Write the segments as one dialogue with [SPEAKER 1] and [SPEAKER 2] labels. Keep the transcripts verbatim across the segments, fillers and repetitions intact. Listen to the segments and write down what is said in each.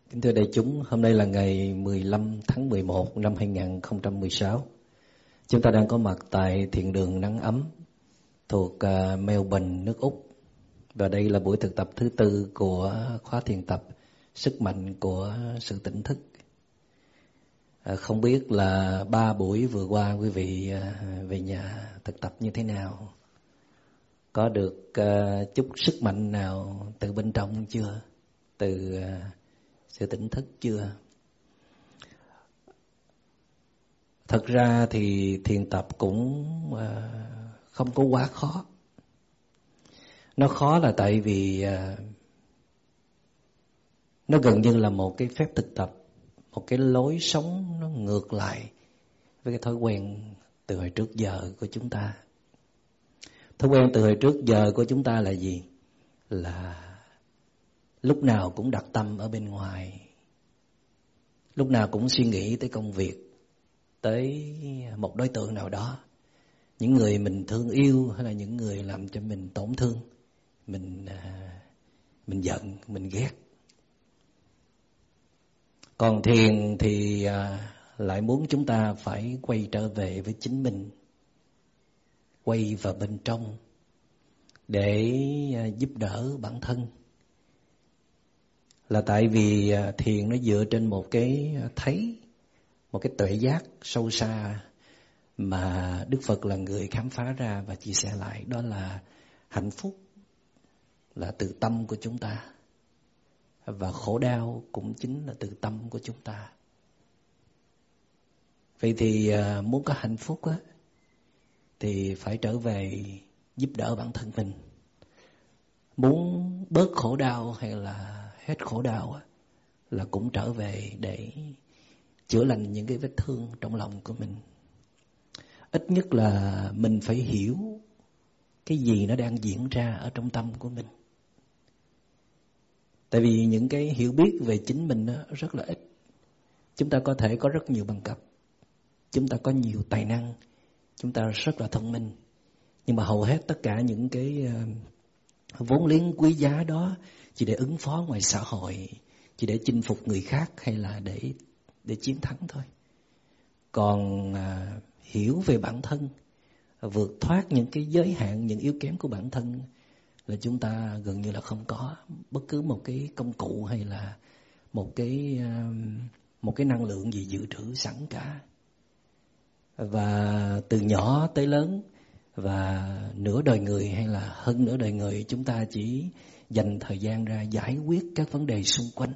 [SPEAKER 1] Kính thưa đại chúng, hôm nay là ngày mười lăm tháng mười một năm hai nghìn không trăm mười sáu. Chúng ta đang có mặt tại thiền đường Nắng Ấm thuộc uh, Melbourne, nước Úc. Và đây là buổi thực tập thứ tư của khóa thiền tập Sức mạnh của sự tỉnh thức. À, không biết là ba buổi vừa qua quý vị uh, về nhà thực tập như thế nào? Có được uh, chút sức mạnh nào từ bên trong chưa? Từ uh, sự tỉnh thức chưa? Thật ra thì thiền tập cũng uh, không có quá khó. Nó khó là tại vì uh, nó gần như là một cái phép thực tập, một cái lối sống nó ngược lại với cái thói quen từ hồi trước giờ của chúng ta. Thói quen từ hồi trước giờ của chúng ta là gì? Là lúc nào cũng đặt tâm ở bên ngoài, lúc nào cũng suy nghĩ tới công việc, tới một đối tượng nào đó, những người mình thương yêu hay là những người làm cho mình tổn thương, mình mình giận, mình ghét. Còn thiền thì lại muốn chúng ta phải quay trở về với chính mình, quay vào bên trong để giúp đỡ bản thân. Là tại vì thiền nó dựa trên một cái thấy, một cái tuệ giác sâu xa mà Đức Phật là người khám phá ra và chia sẻ lại. Đó là hạnh phúc là từ tâm của chúng ta, và khổ đau cũng chính là từ tâm của chúng ta. Vậy thì muốn có hạnh phúc á, thì phải trở về giúp đỡ bản thân mình. Muốn bớt khổ đau hay là hết khổ đau á, là cũng trở về để chữa lành những cái vết thương trong lòng của mình. Ít nhất là mình phải hiểu cái gì nó đang diễn ra ở trong tâm của mình. Tại vì những cái hiểu biết về chính mình nó rất là ít. Chúng ta có thể có rất nhiều bằng cấp, chúng ta có nhiều tài năng, chúng ta rất là thông minh, nhưng mà hầu hết tất cả những cái vốn liếng quý giá đó chỉ để ứng phó ngoài xã hội, chỉ để chinh phục người khác hay là để để chiến thắng thôi. Còn à, hiểu về bản thân, vượt thoát những cái giới hạn, những yếu kém của bản thân là chúng ta gần như là không có bất cứ một cái công cụ hay là một cái một cái năng lượng gì dự trữ sẵn cả. Và từ nhỏ tới lớn và nửa đời người hay là hơn nửa đời người, chúng ta chỉ dành thời gian ra giải quyết các vấn đề xung quanh.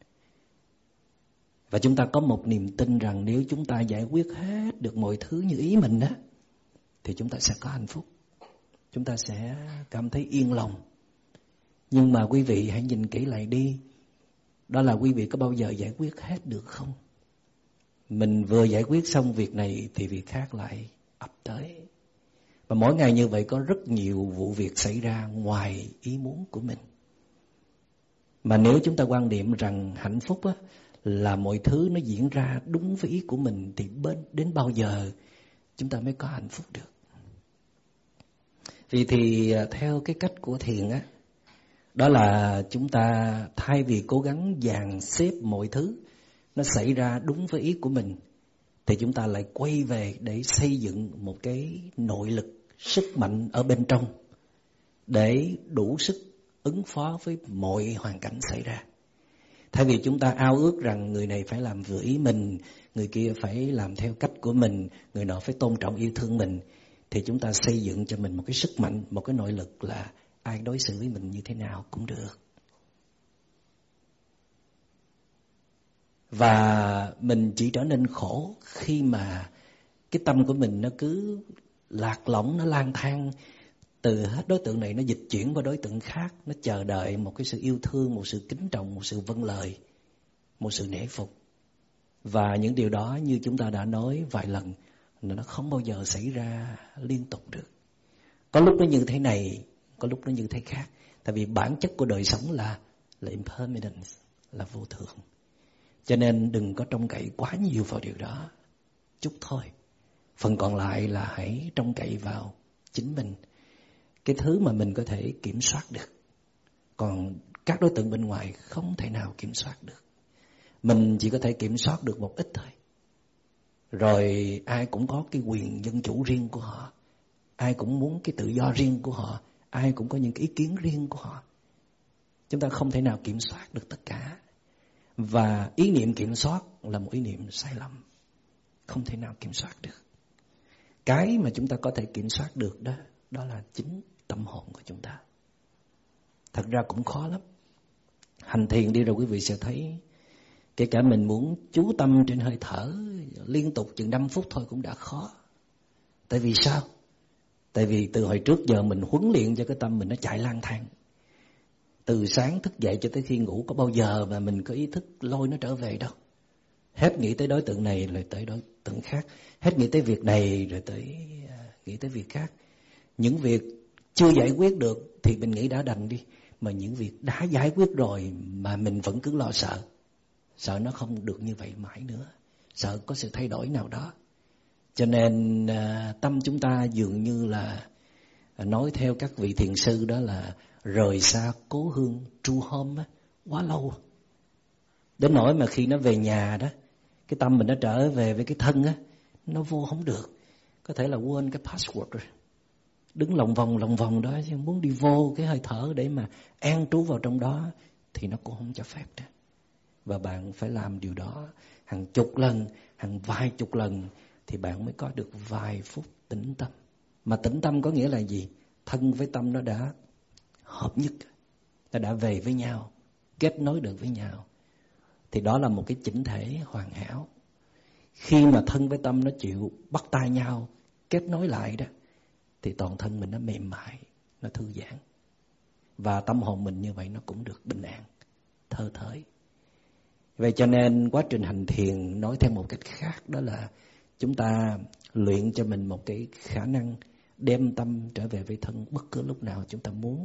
[SPEAKER 1] Và chúng ta có một niềm tin rằng nếu chúng ta giải quyết hết được mọi thứ như ý mình á, thì chúng ta sẽ có hạnh phúc, chúng ta sẽ cảm thấy yên lòng. Nhưng mà quý vị hãy nhìn kỹ lại đi, đó là quý vị có bao giờ giải quyết hết được không? Mình vừa giải quyết xong việc này thì việc khác lại ập tới. Và mỗi ngày như vậy có rất nhiều vụ việc xảy ra ngoài ý muốn của mình. Mà nếu chúng ta quan niệm rằng hạnh phúc á, là mọi thứ nó diễn ra đúng với ý của mình, thì bên đến bao giờ chúng ta mới có hạnh phúc được? Vì thì theo cái cách của thiền á, đó là chúng ta thay vì cố gắng dàn xếp mọi thứ nó xảy ra đúng với ý của mình, thì chúng ta lại quay về để xây dựng một cái nội lực, sức mạnh ở bên trong để đủ sức ứng phó với mọi hoàn cảnh xảy ra. Thay vì chúng ta ao ước rằng người này phải làm vừa ý mình, người kia phải làm theo cách của mình, người nọ phải tôn trọng yêu thương mình, thì chúng ta xây dựng cho mình một cái sức mạnh, một cái nội lực là ai đối xử với mình như thế nào cũng được. Và mình chỉ trở nên khổ khi mà cái tâm của mình nó cứ lạc lõng, nó lang thang từ hết đối tượng này nó dịch chuyển qua đối tượng khác, nó chờ đợi một cái sự yêu thương, một sự kính trọng, một sự vâng lời, một sự nể phục. Và những điều đó như chúng ta đã nói vài lần, nó không bao giờ xảy ra liên tục được. Có lúc nó như thế này, có lúc nó như thế khác. Tại vì bản chất của đời sống là là impermanence, là vô thường. Cho nên đừng có trông cậy quá nhiều vào điều đó, chút thôi. Phần còn lại là hãy trông cậy vào chính mình, cái thứ mà mình có thể kiểm soát được. Còn các đối tượng bên ngoài không thể nào kiểm soát được. Mình chỉ có thể kiểm soát được một ít thôi. Rồi ai cũng có cái quyền dân chủ riêng của họ, ai cũng muốn cái tự do riêng của họ, ai cũng có những cái ý kiến riêng của họ. Chúng ta không thể nào kiểm soát được tất cả. Và ý niệm kiểm soát là một ý niệm sai lầm, không thể nào kiểm soát được. Cái mà chúng ta có thể kiểm soát được đó, đó là chính tâm hồn của chúng ta. Thật ra cũng khó lắm. Hành thiền đi rồi quý vị sẽ thấy, kể cả mình muốn chú tâm trên hơi thở liên tục chừng năm phút thôi cũng đã khó. Tại vì sao? Tại vì từ hồi trước giờ mình huấn luyện cho cái tâm mình nó chạy lang thang. Từ sáng thức dậy cho tới khi ngủ, có bao giờ mà mình có ý thức lôi nó trở về đâu. Hết nghĩ tới đối tượng này rồi tới đối tượng khác, hết nghĩ tới việc này rồi tới uh, nghĩ tới việc khác. Những việc chưa giải quyết được thì mình nghĩ đã đành đi, mà những việc đã giải quyết rồi mà mình vẫn cứ lo sợ. Sợ nó không được như vậy mãi nữa, sợ có sự thay đổi nào đó. Cho nên uh, tâm chúng ta dường như là uh, nói theo các vị thiền sư đó là rời xa cố hương true home á, quá lâu. Đến nỗi mà khi nó về nhà đó, cái tâm mình nó trở về với cái thân á, nó vô không được. Có thể là quên cái password rồi, đứng lòng vòng lòng vòng đó, chứ muốn đi vô cái hơi thở để mà an trú vào trong đó thì nó cũng không cho phép đó. Và bạn phải làm điều đó hàng chục lần, hàng vài chục lần thì bạn mới có được vài phút tĩnh tâm. Mà tĩnh tâm có nghĩa là gì? Thân với tâm nó đã hợp nhất, nó đã về với nhau, kết nối được với nhau. Thì đó là một cái chỉnh thể hoàn hảo. Khi mà thân với tâm nó chịu bắt tay nhau, kết nối lại đó, thì toàn thân mình nó mềm mại, nó thư giãn. Và tâm hồn mình như vậy nó cũng được bình an, thơ thới. Vậy cho nên quá trình hành thiền nói theo một cách khác, đó là chúng ta luyện cho mình một cái khả năng đem tâm trở về với thân bất cứ lúc nào chúng ta muốn.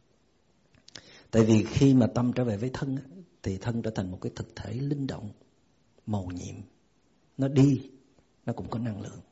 [SPEAKER 1] Tại vì khi mà tâm trở về với thân thì thân trở thành một cái thực thể linh động, màu nhiệm. Nó đi, nó cũng có năng lượng.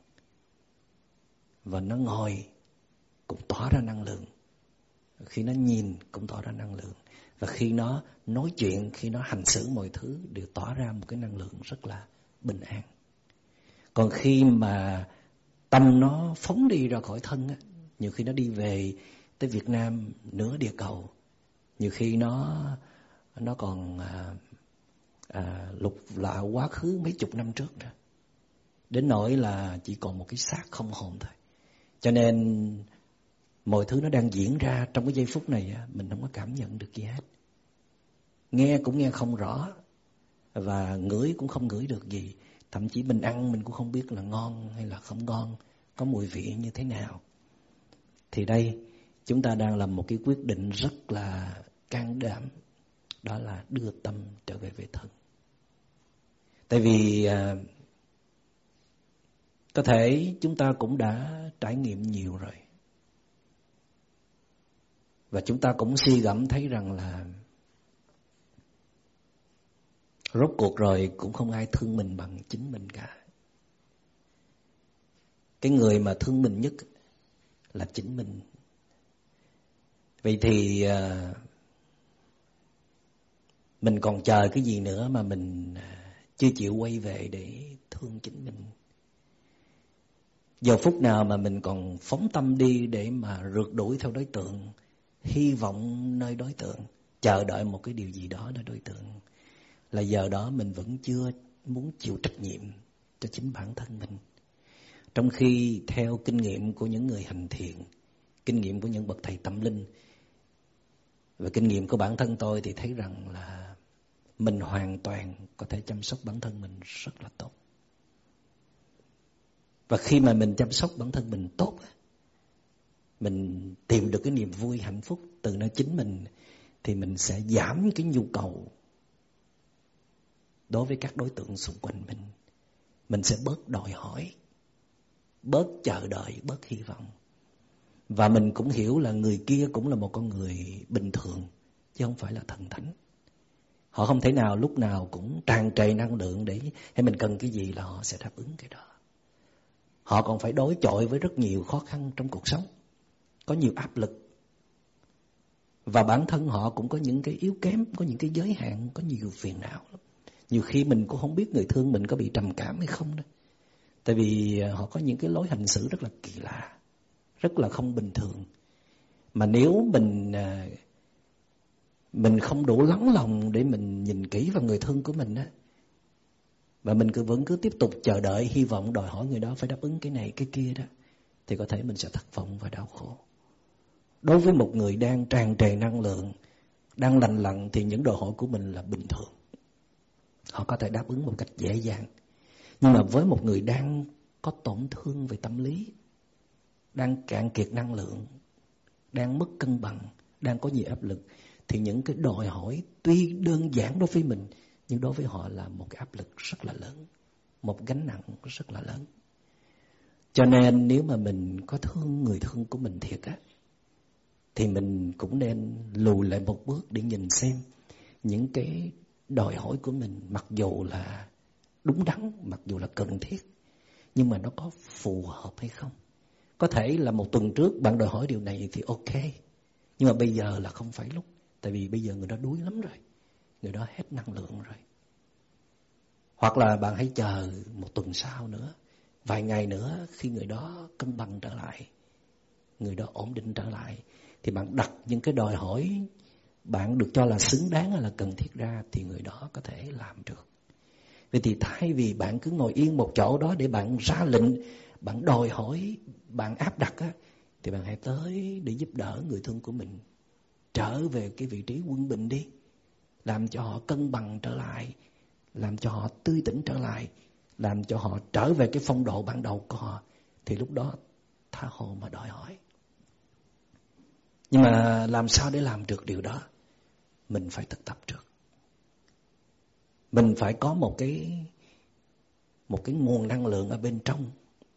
[SPEAKER 1] Và nó ngồi cũng tỏa ra năng lượng. Khi nó nhìn cũng tỏa ra năng lượng. Và khi nó nói chuyện, khi nó hành xử mọi thứ đều tỏa ra một cái năng lượng rất là bình an. Còn khi mà tâm nó phóng đi ra khỏi thân á, nhiều khi nó đi về tới Việt Nam nửa địa cầu, nhiều khi nó nó còn à, à, lục lạ quá khứ mấy chục năm trước rồi, đến nỗi là chỉ còn một cái xác không hồn thôi. Cho nên mọi thứ nó đang diễn ra trong cái giây phút này á, mình không có cảm nhận được gì hết, nghe cũng nghe không rõ, và ngửi cũng không ngửi được gì. Thậm chí mình ăn mình cũng không biết là ngon hay là không ngon, có mùi vị như thế nào. Thì đây chúng ta đang làm một cái quyết định rất là can đảm, đó là đưa tâm trở về với thân. Tại vì à, có thể chúng ta cũng đã trải nghiệm nhiều rồi, và chúng ta cũng suy gẫm thấy rằng là rốt cuộc rồi cũng không ai thương mình bằng chính mình cả. Cái người mà thương mình nhất là chính mình. Vậy thì uh, mình còn chờ cái gì nữa mà mình uh, chưa chịu quay về để thương chính mình? Giờ phút nào mà mình còn phóng tâm đi để mà rượt đuổi theo đối tượng, hy vọng nơi đối tượng, chờ đợi một cái điều gì đó nơi đối tượng, là giờ đó mình vẫn chưa muốn chịu trách nhiệm cho chính bản thân mình. Trong khi theo kinh nghiệm của những người hành thiền, kinh nghiệm của những bậc thầy tâm linh và kinh nghiệm của bản thân tôi thì thấy rằng là mình hoàn toàn có thể chăm sóc bản thân mình rất là tốt. Và khi mà mình chăm sóc bản thân mình tốt, mình tìm được cái niềm vui hạnh phúc từ nơi chính mình, thì mình sẽ giảm cái nhu cầu đối với các đối tượng xung quanh mình. Mình sẽ bớt đòi hỏi, bớt chờ đợi, bớt hy vọng. Và mình cũng hiểu là người kia cũng là một con người bình thường, chứ không phải là thần thánh. Họ không thể nào lúc nào cũng tràn trề năng lượng để hay mình cần cái gì là họ sẽ đáp ứng cái đó. Họ còn phải đối chọi với rất nhiều khó khăn trong cuộc sống, có nhiều áp lực. Và bản thân họ cũng có những cái yếu kém, có những cái giới hạn, có nhiều phiền não lắm. Nhiều khi mình cũng không biết người thương mình có bị trầm cảm hay không đó. Tại vì họ có những cái lối hành xử rất là kỳ lạ, rất là không bình thường. Mà nếu mình mình không đủ lắng lòng để mình nhìn kỹ vào người thương của mình á, và mình cứ vẫn cứ tiếp tục chờ đợi, hy vọng, đòi hỏi người đó phải đáp ứng cái này cái kia đó, thì có thể mình sẽ thất vọng và đau khổ. Đối với một người đang tràn trề năng lượng, đang lành lặn, thì những đòi hỏi của mình là bình thường, họ có thể đáp ứng một cách dễ dàng. Nhưng mà với một người đang có tổn thương về tâm lý, đang cạn kiệt năng lượng, đang mất cân bằng, đang có nhiều áp lực, thì những cái đòi hỏi tuy đơn giản đối với mình, nhưng đối với họ là một cái áp lực rất là lớn, một gánh nặng rất là lớn. Cho nên nếu mà mình có thương người thương của mình thiệt á, thì mình cũng nên lùi lại một bước để nhìn xem những cái đòi hỏi của mình, mặc dù là đúng đắn, mặc dù là cần thiết, nhưng mà nó có phù hợp hay không. Có thể là một tuần trước bạn đòi hỏi điều này thì ok, nhưng mà bây giờ là không phải lúc. Tại vì bây giờ người đó đuối lắm rồi, người đó hết năng lượng rồi. Hoặc là bạn hãy chờ một tuần sau nữa, vài ngày nữa, khi người đó cân bằng trở lại, người đó ổn định trở lại, thì bạn đặt những cái đòi hỏi bạn được cho là xứng đáng hay là cần thiết ra, thì người đó có thể làm được. Vậy thì thay vì bạn cứ ngồi yên một chỗ đó để bạn ra lệnh, bạn đòi hỏi, bạn áp đặt á, thì bạn hãy tới để giúp đỡ người thương của mình trở về cái vị trí quân bình đi. Làm cho họ cân bằng trở lại, làm cho họ tươi tỉnh trở lại, làm cho họ trở về cái phong độ ban đầu của họ. Thì lúc đó tha hồ mà đòi hỏi. Nhưng mà làm sao để làm được điều đó? Mình phải thực tập trước. Mình phải có một cái một cái nguồn năng lượng ở bên trong.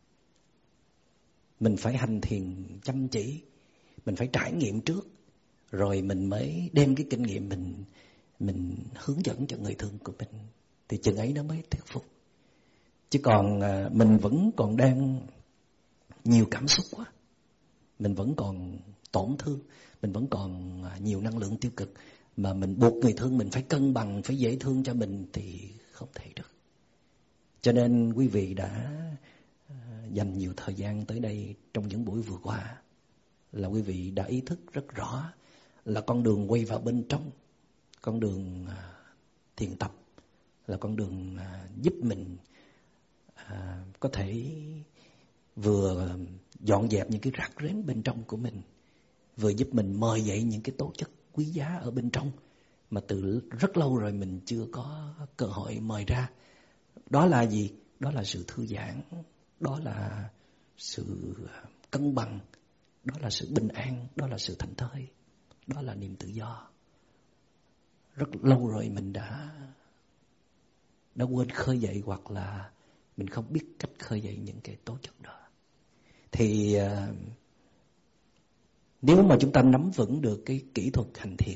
[SPEAKER 1] Mình phải hành thiền chăm chỉ, mình phải trải nghiệm trước, rồi mình mới đem cái kinh nghiệm mình mình hướng dẫn cho người thương của mình, thì chừng ấy nó mới thuyết phục. Chứ còn mình vẫn còn đang nhiều cảm xúc quá, mình vẫn còn tổn thương, mình vẫn còn nhiều năng lượng tiêu cực, mà mình buộc người thương mình phải cân bằng, phải dễ thương cho mình thì không thể được. Cho nên quý vị đã dành nhiều thời gian tới đây trong những buổi vừa qua, là quý vị đã ý thức rất rõ là con đường quay vào bên trong, con đường thiền tập, là con đường giúp mình có thể vừa dọn dẹp những cái rác rến bên trong của mình, vừa giúp mình mời dậy những cái tố chất quý giá ở bên trong mà từ rất lâu rồi mình chưa có cơ hội mời ra. Đó là gì? Đó là sự thư giãn, đó là sự cân bằng, đó là sự bình an, đó là sự thảnh thơi, đó là niềm tự do. Rất lâu rồi mình đã đã quên khơi dậy, hoặc là mình không biết cách khơi dậy những cái tố chất đó. Thì uh, nếu mà chúng ta nắm vững được cái kỹ thuật hành thiện,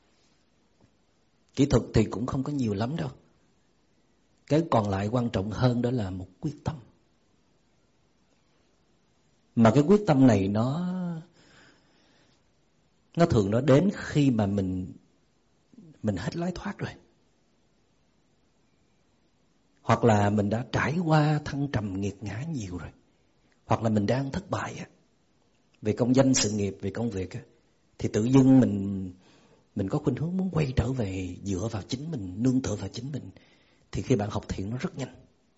[SPEAKER 1] kỹ thuật thì cũng không có nhiều lắm đâu. Cái còn lại quan trọng hơn đó là một quyết tâm. Mà cái quyết tâm này nó nó thường nó đến khi mà mình mình hết lối thoát rồi, hoặc là mình đã trải qua thăng trầm nghiệt ngã nhiều rồi, hoặc là mình đang thất bại á, về công danh sự nghiệp, về công việc á, thì tự dưng mình mình có khuynh hướng muốn quay trở về dựa vào chính mình, nương tựa vào chính mình. Thì khi bạn học thiền nó rất nhanh.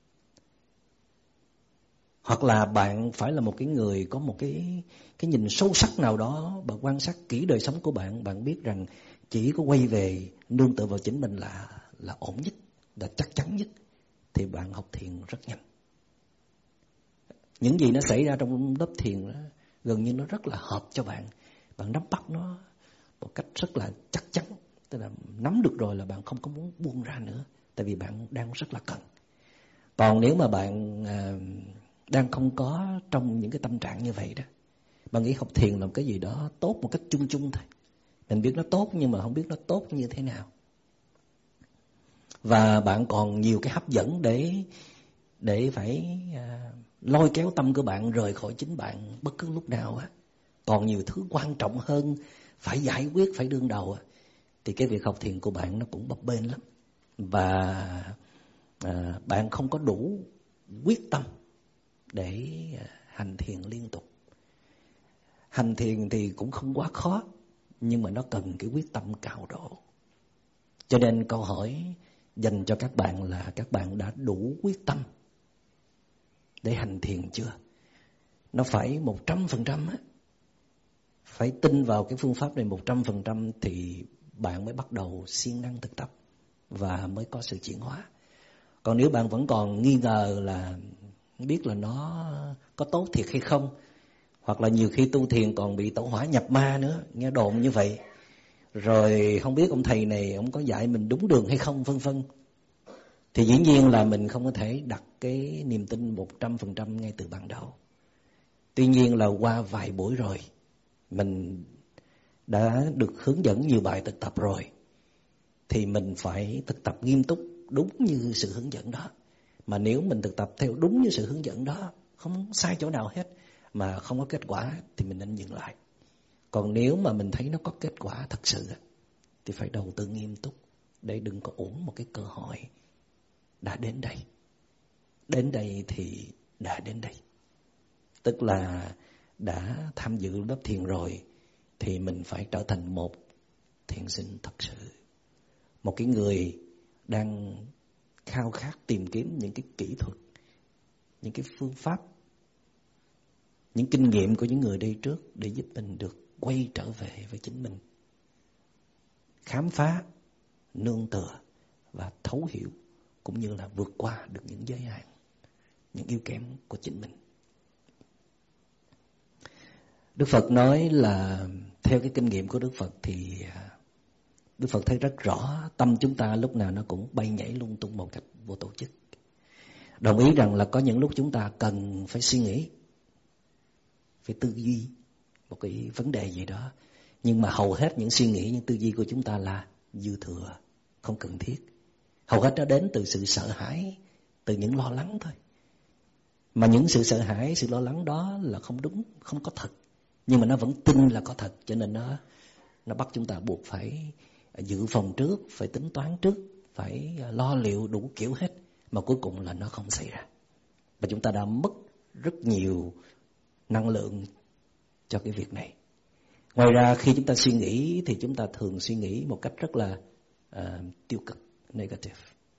[SPEAKER 1] Hoặc là bạn phải là một cái người có một cái cái nhìn sâu sắc nào đó, bạn quan sát kỹ đời sống của bạn, bạn biết rằng chỉ có quay về nương tựa vào chính mình là là ổn nhất, là chắc chắn nhất, thì bạn học thiền rất nhanh. Những gì nó xảy ra trong lớp thiền đó, gần như nó rất là hợp cho bạn. Bạn nắm bắt nó một cách rất là chắc chắn. Tức là nắm được rồi là bạn không có muốn buông ra nữa, tại vì bạn đang rất là cần. Còn nếu mà bạn à, đang không có trong những cái tâm trạng như vậy đó, bạn nghĩ học thiền là một cái gì đó tốt một cách chung chung thôi. Mình biết nó tốt nhưng mà không biết nó tốt như thế nào. Và bạn còn nhiều cái hấp dẫn để để phải à, lôi kéo tâm của bạn rời khỏi chính bạn bất cứ lúc nào á. Còn nhiều thứ quan trọng hơn phải giải quyết, phải đương đầu á. Thì cái việc học thiền của bạn nó cũng bấp bênh lắm, và à, bạn không có đủ quyết tâm để hành thiền liên tục. Hành thiền thì cũng không quá khó, nhưng mà nó cần cái quyết tâm cao độ. Cho nên câu hỏi dành cho các bạn là các bạn đã đủ quyết tâm để hành thiền chưa? Nó phải một trăm phần trăm á. Phải tin vào cái phương pháp này một trăm phần trăm thì bạn mới bắt đầu siêng năng thực tập và mới có sự chuyển hóa. Còn nếu bạn vẫn còn nghi ngờ là biết là nó có tốt thiệt hay không, hoặc là nhiều khi tu thiền còn bị tẩu hỏa nhập ma nữa, nghe đồn như vậy, rồi không biết ông thầy này ông có dạy mình đúng đường hay không, vân vân, thì dĩ nhiên là mình không có thể đặt cái niềm tin một trăm phần trăm ngay từ ban đầu. Tuy nhiên là qua vài buổi rồi, mình đã được hướng dẫn nhiều bài thực tập rồi, thì mình phải thực tập nghiêm túc đúng như sự hướng dẫn đó. Mà nếu mình thực tập theo đúng như sự hướng dẫn đó, không sai chỗ nào hết, mà không có kết quả thì mình nên dừng lại. Còn nếu mà mình thấy nó có kết quả thật sự thì phải đầu tư nghiêm túc, để đừng có uổng một cái cơ hội đã đến đây. Đến đây thì đã đến đây. Tức là đã tham dự lớp thiền rồi thì mình phải trở thành một thiền sinh thật sự. Một cái người đang khao khát tìm kiếm những cái kỹ thuật, những cái phương pháp, những kinh nghiệm của những người đi trước để giúp mình được quay trở về với chính mình, khám phá, nương tựa và thấu hiểu, cũng như là vượt qua được những giới hạn, những yếu kém của chính mình. Đức Phật nói là theo cái kinh nghiệm của Đức Phật thì Đức Phật thấy rất rõ tâm chúng ta lúc nào nó cũng bay nhảy lung tung một cách vô tổ chức. Đồng ý rằng là có những lúc chúng ta cần phải suy nghĩ, phải tư duy một cái vấn đề gì đó, nhưng mà hầu hết những suy nghĩ, những tư duy của chúng ta là dư thừa, không cần thiết. Hầu hết nó đến từ sự sợ hãi, từ những lo lắng thôi. Mà những sự sợ hãi, sự lo lắng đó là không đúng, không có thật, nhưng mà nó vẫn tin là có thật, cho nên nó nó bắt chúng ta buộc phải dự phòng trước, phải tính toán trước, phải lo liệu đủ kiểu hết, mà cuối cùng là nó không xảy ra. Và chúng ta đã mất rất nhiều năng lượng cho cái việc này. Ngoài ra khi chúng ta suy nghĩ thì chúng ta thường suy nghĩ một cách rất là uh, tiêu cực, negative.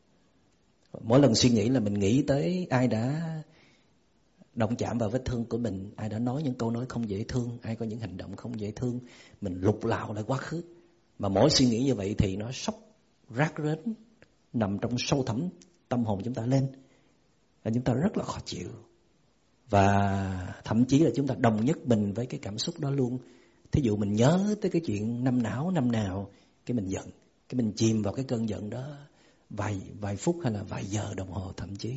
[SPEAKER 1] Mỗi lần suy nghĩ là mình nghĩ tới ai đã động chạm vào vết thương của mình, ai đã nói những câu nói không dễ thương, ai có những hành động không dễ thương, mình lục lạo lại quá khứ. Mà mỗi suy nghĩ như vậy thì nó sốc, rác rến, nằm trong sâu thẳm tâm hồn chúng ta lên, và chúng ta rất là khó chịu. Và thậm chí là chúng ta đồng nhất mình với cái cảm xúc đó luôn. Thí dụ mình nhớ tới cái chuyện năm não năm nào, cái mình giận, cái mình chìm vào cái cơn giận đó vài vài phút hay là vài giờ đồng hồ thậm chí.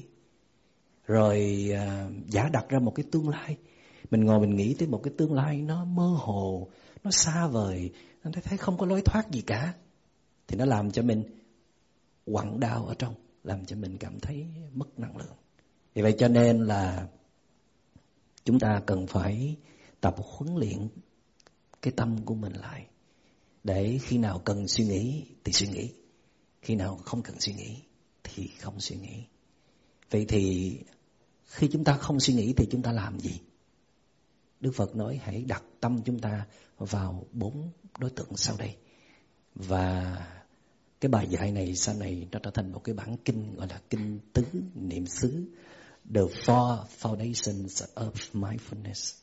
[SPEAKER 1] Rồi à, giả đặt ra một cái tương lai, mình ngồi mình nghĩ tới một cái tương lai nó mơ hồ, nó xa vời, nó thấy không có lối thoát gì cả, thì nó làm cho mình quặn đau ở trong, làm cho mình cảm thấy mất năng lượng. Vì vậy cho nên là chúng ta cần phải tập huấn luyện cái tâm của mình lại, để khi nào cần suy nghĩ thì suy nghĩ, khi nào không cần suy nghĩ thì không suy nghĩ. Vậy thì khi chúng ta không suy nghĩ thì chúng ta làm gì? Đức Phật nói hãy đặt tâm chúng ta vào bốn đối tượng sau đây. Và cái bài dạy này sau này nó trở thành một cái bản kinh gọi là kinh tứ niệm xứ, The Four Foundations of Mindfulness.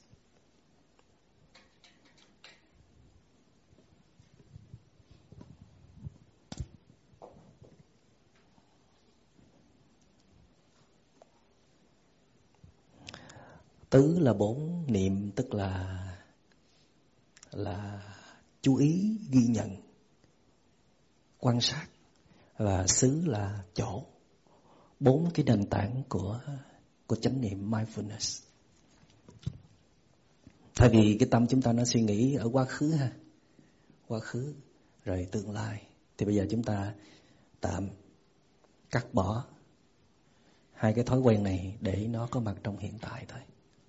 [SPEAKER 1] Tứ là bốn, niệm tức là là chú ý, ghi nhận, quan sát, và xứ là chỗ. Bốn cái nền tảng của của chánh niệm mindfulness. Tại vì cái tâm chúng ta nó suy nghĩ ở quá khứ ha, quá khứ rồi tương lai, thì bây giờ chúng ta tạm cắt bỏ hai cái thói quen này để nó có mặt trong hiện tại thôi.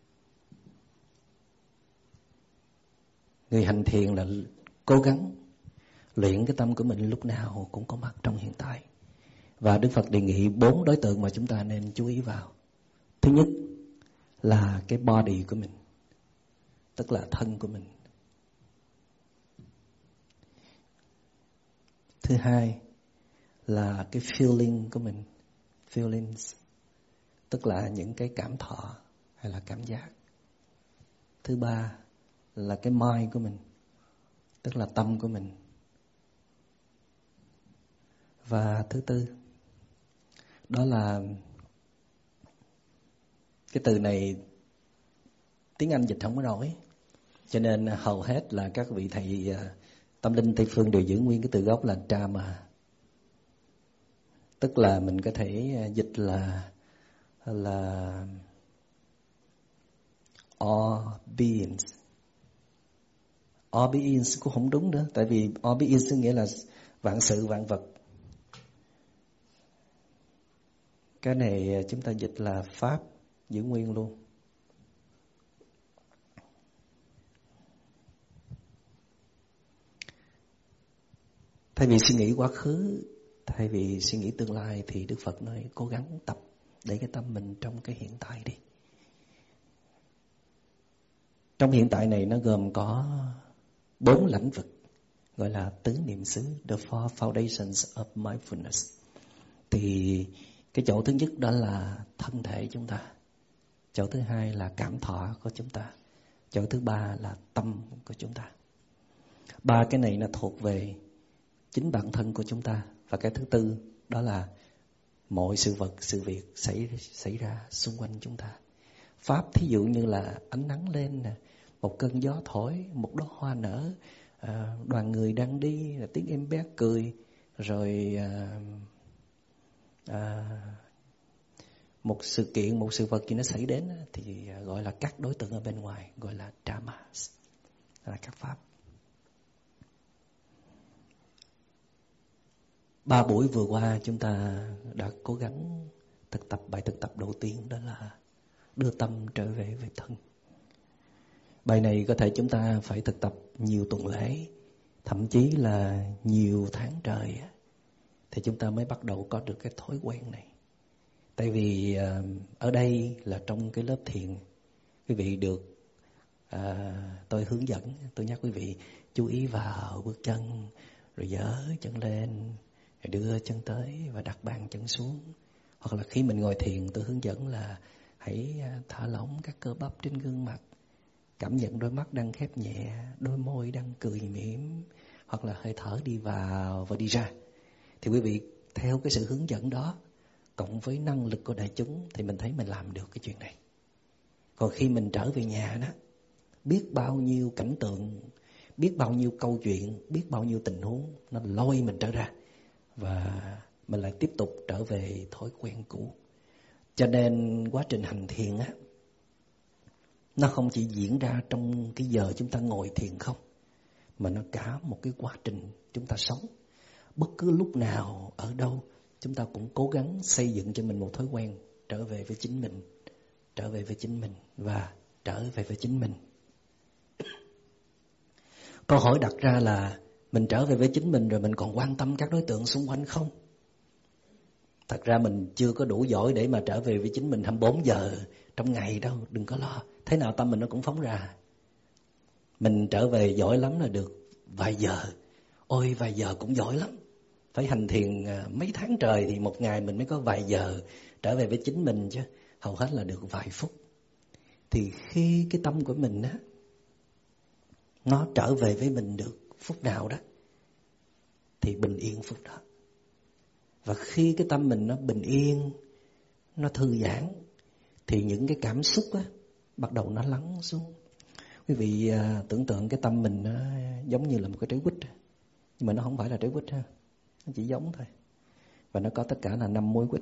[SPEAKER 1] Người hành thiền là cố gắng luyện cái tâm của mình lúc nào cũng có mặt trong hiện tại. Và Đức Phật đề nghị bốn đối tượng mà chúng ta nên chú ý vào. Thứ nhất là cái body của mình, tức là thân của mình. Thứ hai là cái feeling của mình, feelings, tức là những cái cảm thọ hay là cảm giác. Thứ ba là cái mind của mình, tức là tâm của mình. Và thứ tư đó là cái từ này tiếng Anh dịch không có nổi, cho nên hầu hết là các vị thầy tâm linh Tây phương đều giữ nguyên cái từ gốc là drama, tức là mình có thể dịch là là all beings. All beings cũng không đúng nữa, tại vì all beings nghĩa là vạn sự vạn vật. Cái này chúng ta dịch là pháp giữ nguyên luôn. Thay vì suy nghĩ quá khứ, thay vì suy nghĩ tương lai, thì Đức Phật nói cố gắng tập để cái tâm mình trong cái hiện tại đi. Trong hiện tại này nó gồm có bốn lĩnh vực gọi là tứ niệm xứ, the four foundations of mindfulness. Thì cái chỗ thứ nhất đó là thân thể chúng ta, chỗ thứ hai là cảm thọ của chúng ta, chỗ thứ ba là tâm của chúng ta. Ba cái này nó thuộc về chính bản thân của chúng ta. Và cái thứ tư đó là mọi sự vật, sự việc xảy, xảy ra xung quanh chúng ta. Pháp thí dụ như là ánh nắng lên, một cơn gió thổi, một đóa hoa nở, đoàn người đang đi, tiếng em bé cười, rồi à, à, một sự kiện, một sự vật gì nó xảy đến thì gọi là các đối tượng ở bên ngoài, gọi là dramas, là các pháp. Ba buổi vừa qua chúng ta đã cố gắng thực tập bài thực tập đầu tiên, đó là đưa tâm trở về với thân. Bài này có thể chúng ta phải thực tập nhiều tuần lễ, thậm chí là nhiều tháng trời, thì chúng ta mới bắt đầu có được cái thói quen này. Tại vì ở đây là trong cái lớp thiền, quý vị được à, tôi hướng dẫn, tôi nhắc quý vị chú ý vào bước chân, rồi giở chân lên, rồi đưa chân tới và đặt bàn chân xuống. Hoặc là khi mình ngồi thiền, tôi hướng dẫn là hãy thả lỏng các cơ bắp trên gương mặt, cảm nhận đôi mắt đang khép nhẹ, đôi môi đang cười mỉm, hoặc là hơi thở đi vào và đi ra. Thì quý vị theo cái sự hướng dẫn đó, cộng với năng lực của đại chúng, thì mình thấy mình làm được cái chuyện này. Còn khi mình trở về nhà đó, biết bao nhiêu cảnh tượng, biết bao nhiêu câu chuyện, biết bao nhiêu tình huống nó lôi mình trở ra, và mình lại tiếp tục trở về thói quen cũ. Cho nên quá trình hành thiền á, nó không chỉ diễn ra trong cái giờ chúng ta ngồi thiền không, mà nó cả một cái quá trình chúng ta sống. Bất cứ lúc nào, ở đâu, chúng ta cũng cố gắng xây dựng cho mình một thói quen trở về với chính mình, trở về với chính mình và trở về với chính mình. Câu hỏi đặt ra là mình trở về với chính mình rồi mình còn quan tâm các đối tượng xung quanh không? Thật ra mình chưa có đủ giỏi để mà trở về với chính mình hai mươi bốn giờ trong ngày đâu, đừng có lo. Thế nào tâm mình nó cũng phóng ra. Mình trở về giỏi lắm là được vài giờ. Ôi vài giờ cũng giỏi lắm. Phải hành thiền mấy tháng trời thì một ngày mình mới có vài giờ trở về với chính mình chứ. Hầu hết là được vài phút. Thì khi cái tâm của mình á, nó trở về với mình được phút nào đó, thì bình yên phút đó. Và khi cái tâm mình nó bình yên, nó thư giãn, thì những cái cảm xúc á bắt đầu nó lắng xuống. Quý vị à, tưởng tượng cái tâm mình nó giống như là một cái trái quýt, nhưng mà nó không phải là trái quýt ha, nó chỉ giống thôi. Và nó có tất cả là năm muối quýt.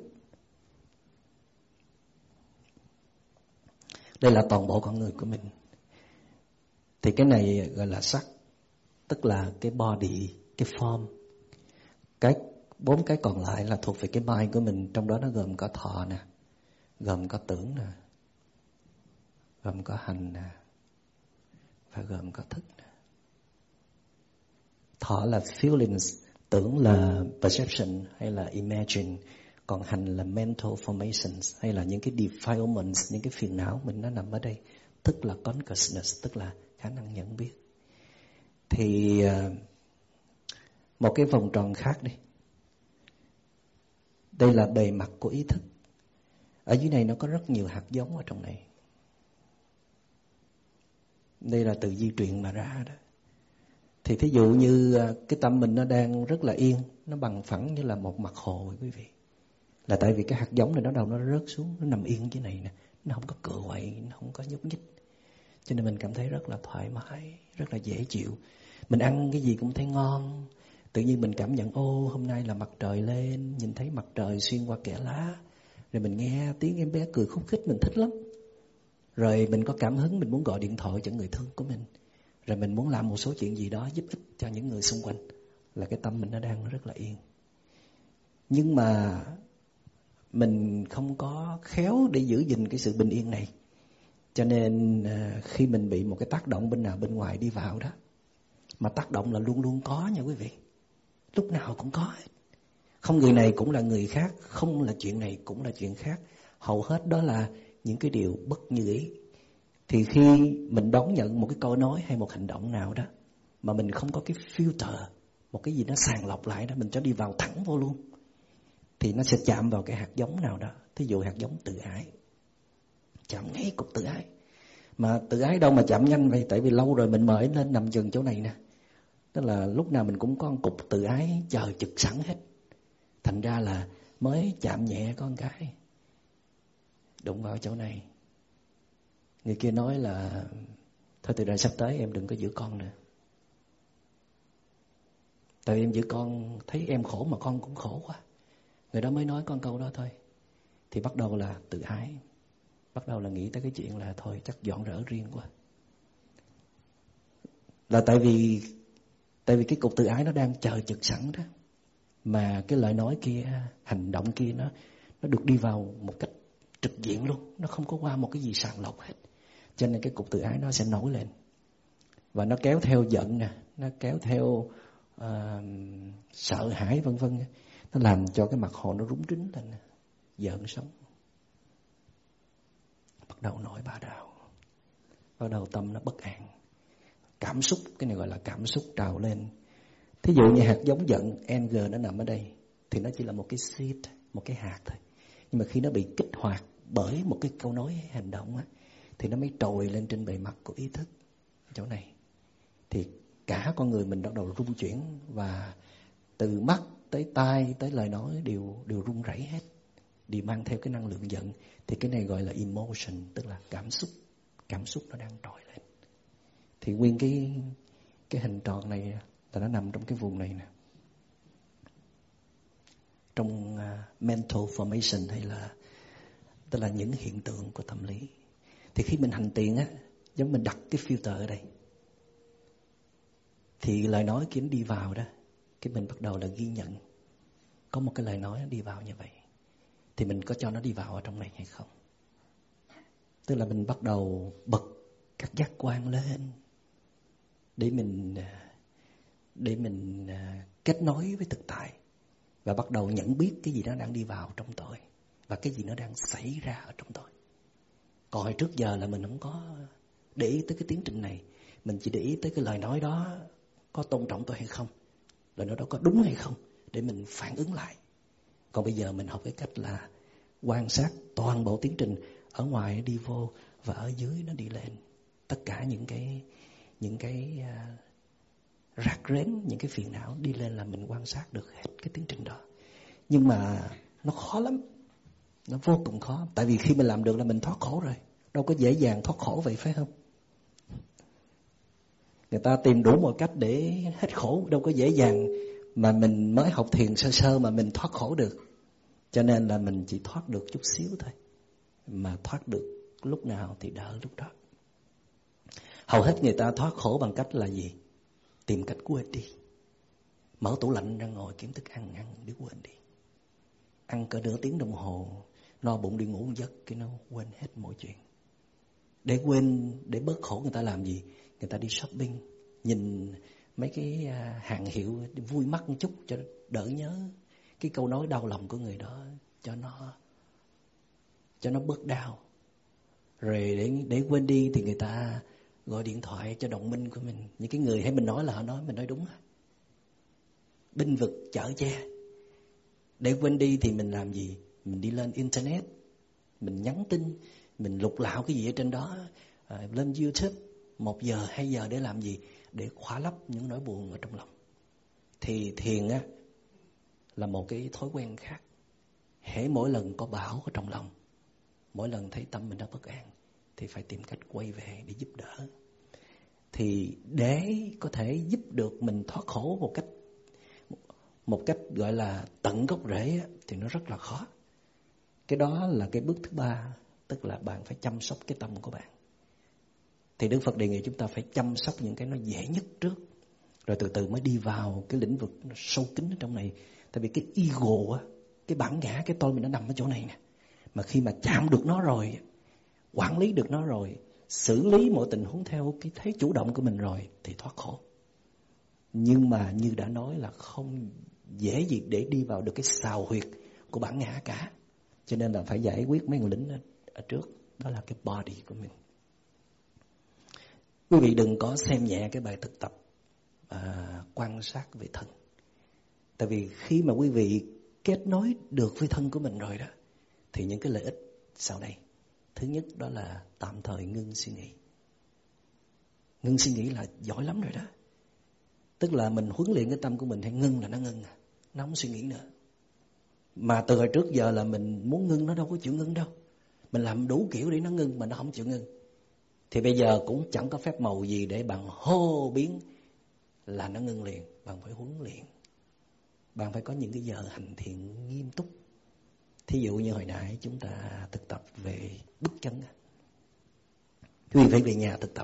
[SPEAKER 1] Đây là toàn bộ con người của mình. Thì cái này gọi là sắc, tức là cái body, cái form. Cái bốn cái còn lại là thuộc về cái mind của mình, trong đó nó gồm có thọ nè, gồm có tưởng nè, gồm có hành nè, và gồm có thức nè. Thọ là feelings, tưởng là perception hay là imagine, còn hành là mental formations hay là những cái defilements, những cái phiền não mình nó nằm ở đây, tức là consciousness, tức là khả năng nhận biết. Thì một cái vòng tròn khác đi, đây là bề mặt của ý thức. Ở dưới này nó có rất nhiều hạt giống ở trong này. Đây là từ di truyền mà ra đó. Thì thí dụ như cái tâm mình nó đang rất là yên, nó bằng phẳng như là một mặt hồ quý vị. Là tại vì cái hạt giống này nó đâu nó rớt xuống, nó nằm yên dưới này nè, nó không có cựa quậy, nó không có nhúc nhích. Cho nên mình cảm thấy rất là thoải mái, rất là dễ chịu. Mình ăn cái gì cũng thấy ngon. Tự nhiên mình cảm nhận ô hôm nay là mặt trời lên, nhìn thấy mặt trời xuyên qua kẽ lá. Rồi mình nghe tiếng em bé cười khúc khích, mình thích lắm. Rồi mình có cảm hứng, mình muốn gọi điện thoại cho người thân của mình. Rồi mình muốn làm một số chuyện gì đó giúp ích cho những người xung quanh. Là cái tâm mình nó đang rất là yên. Nhưng mà mình không có khéo để giữ gìn cái sự bình yên này. Cho nên khi mình bị một cái tác động bên nào bên ngoài đi vào đó, mà tác động là luôn luôn có nha quý vị, lúc nào cũng có hết. Không người này cũng là người khác, không là chuyện này cũng là chuyện khác. Hầu hết đó là những cái điều bất như ý. Thì khi mình đón nhận một cái câu nói hay một hành động nào đó mà mình không có cái filter, một cái gì nó sàng lọc lại đó, mình cho đi vào thẳng vô luôn, thì nó sẽ chạm vào cái hạt giống nào đó. Thí dụ hạt giống tự ái, chạm ngay cục tự ái. Mà tự ái đâu mà chạm nhanh vậy? Tại vì lâu rồi mình mời lên nằm dần chỗ này nè. Tức là lúc nào mình cũng có một cục tự ái chờ trực sẵn hết. Thành ra là mới chạm nhẹ có một cái, đụng vào chỗ này. Người kia nói là thôi từ đây sắp tới em đừng có giữ con nữa. Tại vì em giữ con thấy em khổ mà con cũng khổ quá. Người đó mới nói con câu đó thôi. Thì bắt đầu là tự ái. Bắt đầu là nghĩ tới cái chuyện là thôi chắc dọn rỡ riêng quá. Là tại vì Tại vì cái cục tự ái nó đang chờ trực sẵn đó. Mà cái lời nói kia, hành động kia nó nó được đi vào một cách trực diện luôn. Nó không có qua một cái gì sàng lọc hết. Cho nên cái cục tự ái nó sẽ nổi lên. Và nó kéo theo giận nè, nó kéo theo uh, sợ hãi vân vân. Nó làm cho cái mặt hồ nó rúng rinh lên, giận sống. Bắt đầu nổi ba đạo. Bắt đầu tâm nó bất an. Cảm xúc, cái này gọi là cảm xúc trào lên. Thí dụ như hạt giống giận, anger nó nằm ở đây, thì nó chỉ là một cái seed, một cái hạt thôi. Nhưng mà khi nó bị kích hoạt bởi một cái câu nói hay hành động á, thì nó mới trồi lên trên bề mặt của ý thức. Chỗ này thì cả con người mình bắt đầu rung chuyển. Và từ mắt tới tai tới lời nói đều, đều rung rẩy hết, đều mang theo cái năng lượng giận. Thì cái này gọi là emotion, tức là cảm xúc. Cảm xúc nó đang trồi lên. Thì nguyên cái, cái hình tròn này là nó nằm trong cái vùng này nè. Trong uh, mental formation hay là tức là những hiện tượng của tâm lý. Thì khi mình hành tiền á, giống mình đặt cái filter ở đây. Thì lời nói kia nó đi vào đó, cái mình bắt đầu là ghi nhận. Có một cái lời nói nó đi vào như vậy. Thì mình có cho nó đi vào ở trong này hay không? Tức là mình bắt đầu bật các giác quan lên. Để mình Để mình kết nối với thực tại. Và bắt đầu nhận biết cái gì nó đang đi vào trong tôi. Và cái gì nó đang xảy ra ở trong tôi. Còn hồi trước giờ là mình không có để ý tới cái tiến trình này. Mình chỉ để ý tới cái lời nói đó có tôn trọng tôi hay không, lời nói đó có đúng hay không, để mình phản ứng lại. Còn bây giờ mình học cái cách là quan sát toàn bộ tiến trình. Ở ngoài nó đi vô và ở dưới nó đi lên. Tất cả những cái Những cái uh, rác rến, những cái phiền não đi lên là mình quan sát được hết cái tiến trình đó. Nhưng mà nó khó lắm. Nó vô cùng khó. Tại vì khi mình làm được là mình thoát khổ rồi. Đâu có dễ dàng thoát khổ vậy phải không? Người ta tìm đủ mọi cách để hết khổ. Đâu có dễ dàng mà mình mới học thiền sơ sơ mà mình thoát khổ được. Cho nên là mình chỉ thoát được chút xíu thôi. Mà thoát được lúc nào thì đỡ lúc đó. Hầu hết người ta thoát khổ bằng cách là gì? Tìm cách quên đi. Mở tủ lạnh ra ngồi kiếm thức ăn ăn để quên đi. Ăn cỡ nửa tiếng đồng hồ, no bụng đi ngủ một giấc, cái nó quên hết mọi chuyện. Để quên, để bớt khổ người ta làm gì? Người ta đi shopping, nhìn mấy cái hàng hiệu vui mắt một chút cho đỡ nhớ cái câu nói đau lòng của người đó, cho nó cho nó bớt đau. Rồi để để quên đi thì người ta gọi điện thoại cho đồng minh của mình, những cái người hay mình nói là họ nói mình nói đúng, binh vực chở che. Để quên đi thì mình làm gì? Mình đi lên internet, mình nhắn tin, mình lục lạo cái gì ở trên đó, à, lên YouTube một giờ hai giờ để làm gì? Để khỏa lấp những nỗi buồn ở trong lòng. Thì thiền á là một cái thói quen khác. Hễ mỗi lần có bão ở trong lòng, mỗi lần thấy tâm mình đã bất an thì phải tìm cách quay về để giúp đỡ. Thì để có thể giúp được mình thoát khổ một cách một cách gọi là tận gốc rễ á, thì nó rất là khó. Cái đó là cái bước thứ ba, tức là bạn phải chăm sóc cái tâm của bạn. Thì Đức Phật đề nghị chúng ta phải chăm sóc những cái nó dễ nhất trước, rồi từ từ mới đi vào cái lĩnh vực nó sâu kín ở trong này. Tại vì cái ego á, cái bản ngã, cái tôi mình nó nằm ở chỗ này nè. Mà khi mà chạm được nó rồi, quản lý được nó rồi, xử lý mọi tình huống theo cái thế chủ động của mình rồi thì thoát khổ. Nhưng mà như đã nói là không dễ gì để đi vào được cái xào huyệt của bản ngã cả. Cho nên là phải giải quyết mấy người lính ở, ở trước. Đó là cái body của mình. Quý vị đừng có xem nhẹ cái bài thực tập à, quan sát về thân. Tại vì khi mà quý vị kết nối được với thân của mình rồi đó, thì những cái lợi ích sau đây. Thứ nhất đó là tạm thời ngưng suy nghĩ. Ngưng suy nghĩ là giỏi lắm rồi đó. Tức là mình huấn luyện cái tâm của mình hay ngưng là nó ngưng, nó không suy nghĩ nữa. Mà từ hồi trước giờ là mình muốn ngưng nó đâu có chịu ngưng đâu. Mình làm đủ kiểu để nó ngưng mà nó không chịu ngưng. Thì bây giờ cũng chẳng có phép màu gì để bạn hô biến là nó ngưng liền. Bạn phải huấn luyện. Bạn phải có những cái giờ hành thiền nghiêm túc. Thí dụ như hồi nãy chúng ta thực tập về bước chân. Quý vị phải về nhà thực tập.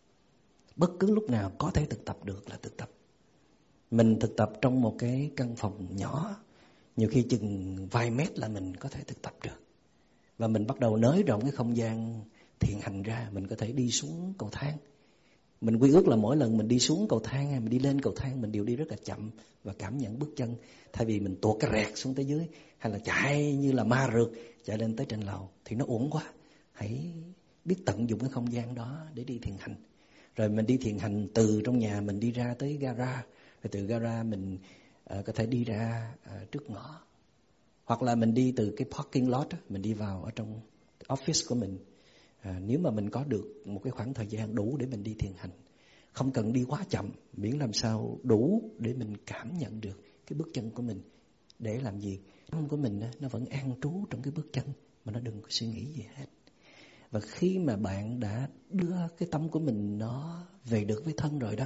[SPEAKER 1] Bất cứ lúc nào có thể thực tập được là thực tập. Mình thực tập trong một cái căn phòng nhỏ, nhiều khi chừng vài mét là mình có thể thực tập được. Và mình bắt đầu nới rộng cái không gian thiền hành ra. Mình có thể đi xuống cầu thang. Mình quy ước là mỗi lần mình đi xuống cầu thang hay mình đi lên cầu thang, mình đều đi rất là chậm và cảm nhận bước chân. Thay vì mình tuột cái rẹt xuống tới dưới, hay là chạy như là ma rượt chạy lên tới trên lầu thì nó uổng quá. Hãy biết tận dụng cái không gian đó để đi thiền hành. Rồi mình đi thiền hành từ trong nhà mình đi ra tới gara, rồi từ gara mình uh, có thể đi ra uh, trước ngõ. Hoặc là mình đi từ cái parking lot, mình đi vào ở trong office của mình. À, nếu mà mình có được một cái khoảng thời gian đủ để mình đi thiền hành, không cần đi quá chậm, miễn làm sao đủ để mình cảm nhận được cái bước chân của mình. Để làm gì? Tâm của mình nó vẫn an trú trong cái bước chân, mà nó đừng có suy nghĩ gì hết. Và khi mà bạn đã đưa cái tâm của mình nó về được với thân rồi đó,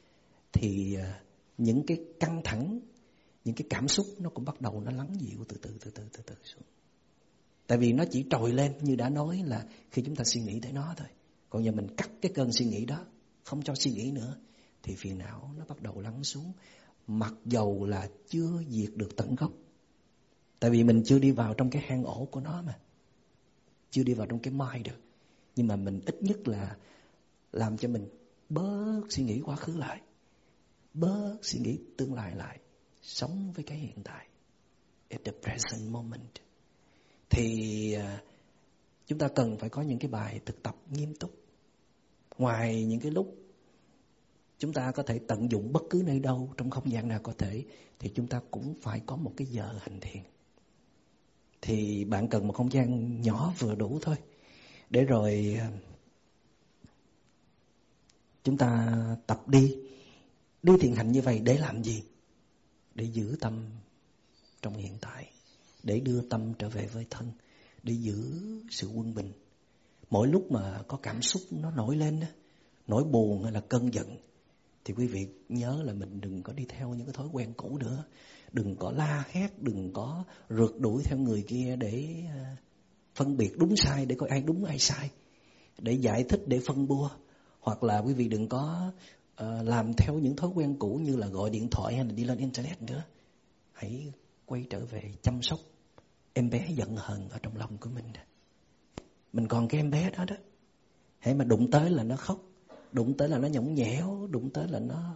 [SPEAKER 1] thì những cái căng thẳng, những cái cảm xúc nó cũng bắt đầu nó lắng dịu từ từ từ từ từ từ xuống. Tại vì nó chỉ trồi lên, như đã nói là khi chúng ta suy nghĩ tới nó thôi. Còn giờ mình cắt cái cơn suy nghĩ đó, không cho suy nghĩ nữa, thì phiền não nó bắt đầu lắng xuống. Mặc dầu là chưa diệt được tận gốc. Tại vì mình chưa đi vào trong cái hang ổ của nó mà. Chưa đi vào trong cái mind được. Nhưng mà mình ít nhất là làm cho mình bớt suy nghĩ quá khứ lại, bớt suy nghĩ tương lai lại, sống với cái hiện tại, at the present moment. Thì chúng ta cần phải có những cái bài thực tập nghiêm túc. Ngoài những cái lúc chúng ta có thể tận dụng bất cứ nơi đâu, trong không gian nào có thể, thì chúng ta cũng phải có một cái giờ hành thiền. Thì bạn cần một không gian nhỏ vừa đủ thôi. Để rồi chúng ta tập đi. Đi thiền hành như vậy để làm gì? Để giữ tâm trong hiện tại, để đưa tâm trở về với thân, để giữ sự quân bình. Mỗi lúc mà có cảm xúc nó nổi lên, nỗi buồn hay là cơn giận, thì quý vị nhớ là mình đừng có đi theo những cái thói quen cũ nữa. Đừng có la hét, đừng có rượt đuổi theo người kia để phân biệt đúng sai, để coi ai đúng ai sai, để giải thích, để phân bua. Hoặc là quý vị đừng có uh, làm theo những thói quen cũ như là gọi điện thoại hay là đi lên internet nữa. Hãy quay trở về chăm sóc em bé giận hờn ở trong lòng của mình. Mình còn cái em bé đó đó, hãy mà đụng tới là nó khóc, đụng tới là nó nhõng nhẽo, đụng tới là nó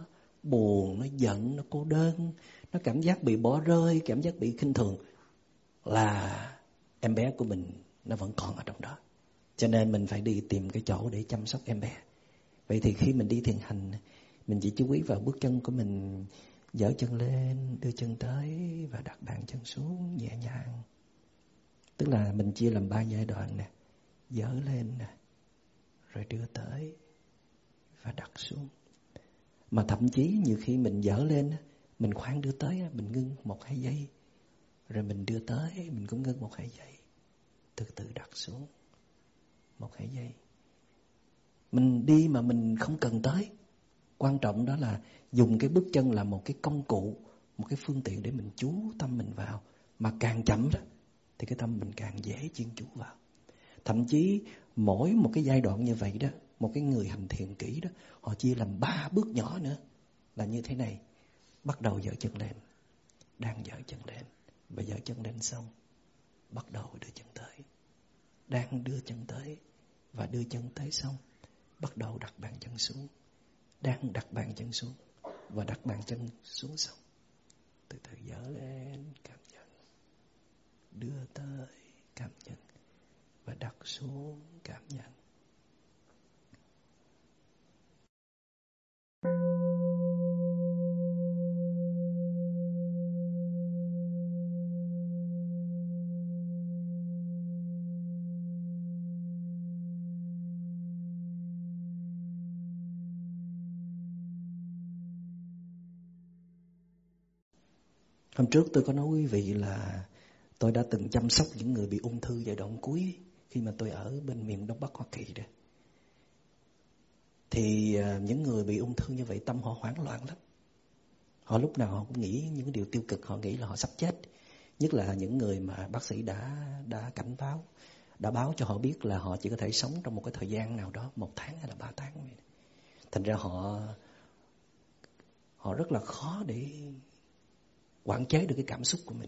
[SPEAKER 1] buồn, nó giận, nó cô đơn, nó cảm giác bị bỏ rơi, cảm giác bị khinh thường, là em bé của mình nó vẫn còn ở trong đó. Cho nên mình phải đi tìm cái chỗ để chăm sóc em bé. Vậy thì khi mình đi thiền hành, mình chỉ chú ý vào bước chân của mình, giở chân lên, đưa chân tới và đặt bàn chân xuống nhẹ nhàng. Tức là mình chia làm ba giai đoạn nè. Giở lên nè, rồi đưa tới và đặt xuống. Mà thậm chí nhiều khi mình giở lên, mình khoan đưa tới, mình ngưng một hai giây, rồi mình đưa tới, mình cũng ngưng một hai giây, từ từ đặt xuống một hai giây. Mình đi mà mình không cần tới. Quan trọng đó là dùng cái bước chân là một cái công cụ, một cái phương tiện để mình chú tâm mình vào. Mà càng chậm đó thì cái tâm mình càng dễ chuyên chú vào. Thậm chí mỗi một cái giai đoạn như vậy đó, một cái người hành thiền kỹ đó, họ chia làm ba bước nhỏ nữa. Là như thế này: bắt đầu giở chân lên, đang giở chân lên, và giở chân lên xong bắt đầu đưa chân tới, đang đưa chân tới và đưa chân tới xong bắt đầu đặt bàn chân xuống, đang đặt bàn chân xuống và đặt bàn chân xuống xong từ từ giở lên, cảm nhận, đưa tới, cảm nhận, và đặt xuống, cảm nhận. Hôm trước tôi có nói quý vị là tôi đã từng chăm sóc những người bị ung thư giai đoạn cuối khi mà tôi ở bên miền Đông Bắc Hoa Kỳ đó. Thì những người bị ung thư như vậy tâm họ hoảng loạn lắm. Họ lúc nào họ cũng nghĩ những cái điều tiêu cực, họ nghĩ là họ sắp chết. Nhất là những người mà bác sĩ đã đã cảnh báo, đã báo cho họ biết là họ chỉ có thể sống trong một cái thời gian nào đó, một tháng hay là ba tháng. Thành ra họ họ rất là khó để quản chế được cái cảm xúc của mình.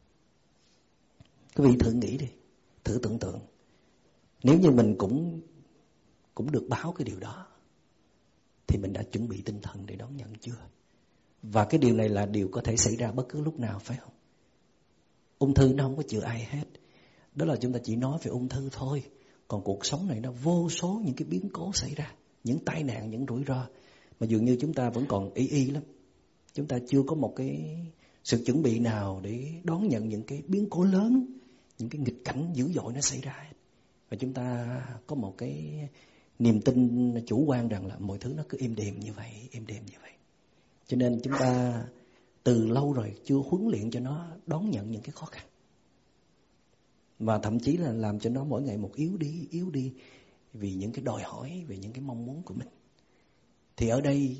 [SPEAKER 1] Quý vị thử nghĩ đi, thử tưởng tượng, nếu như mình cũng cũng được báo cái điều đó, thì mình đã chuẩn bị tinh thần để đón nhận chưa? Và cái điều này là điều có thể xảy ra bất cứ lúc nào, phải không? Ung thư nó không có chừa ai hết. Đó là chúng ta chỉ nói về ung thư thôi. Còn cuộc sống này nó vô số những cái biến cố xảy ra, những tai nạn, những rủi ro mà dường như chúng ta vẫn còn y y lắm. Chúng ta chưa có một cái sự chuẩn bị nào để đón nhận những cái biến cố lớn, những cái nghịch cảnh dữ dội nó xảy ra hết. Và chúng ta có một cái niềm tin chủ quan rằng là mọi thứ nó cứ êm đềm như vậy, êm đềm như vậy. Cho nên chúng ta từ lâu rồi chưa huấn luyện cho nó đón nhận những cái khó khăn. Và thậm chí là làm cho nó mỗi ngày một yếu đi, yếu đi vì những cái đòi hỏi, vì những cái mong muốn của mình. Thì ở đây,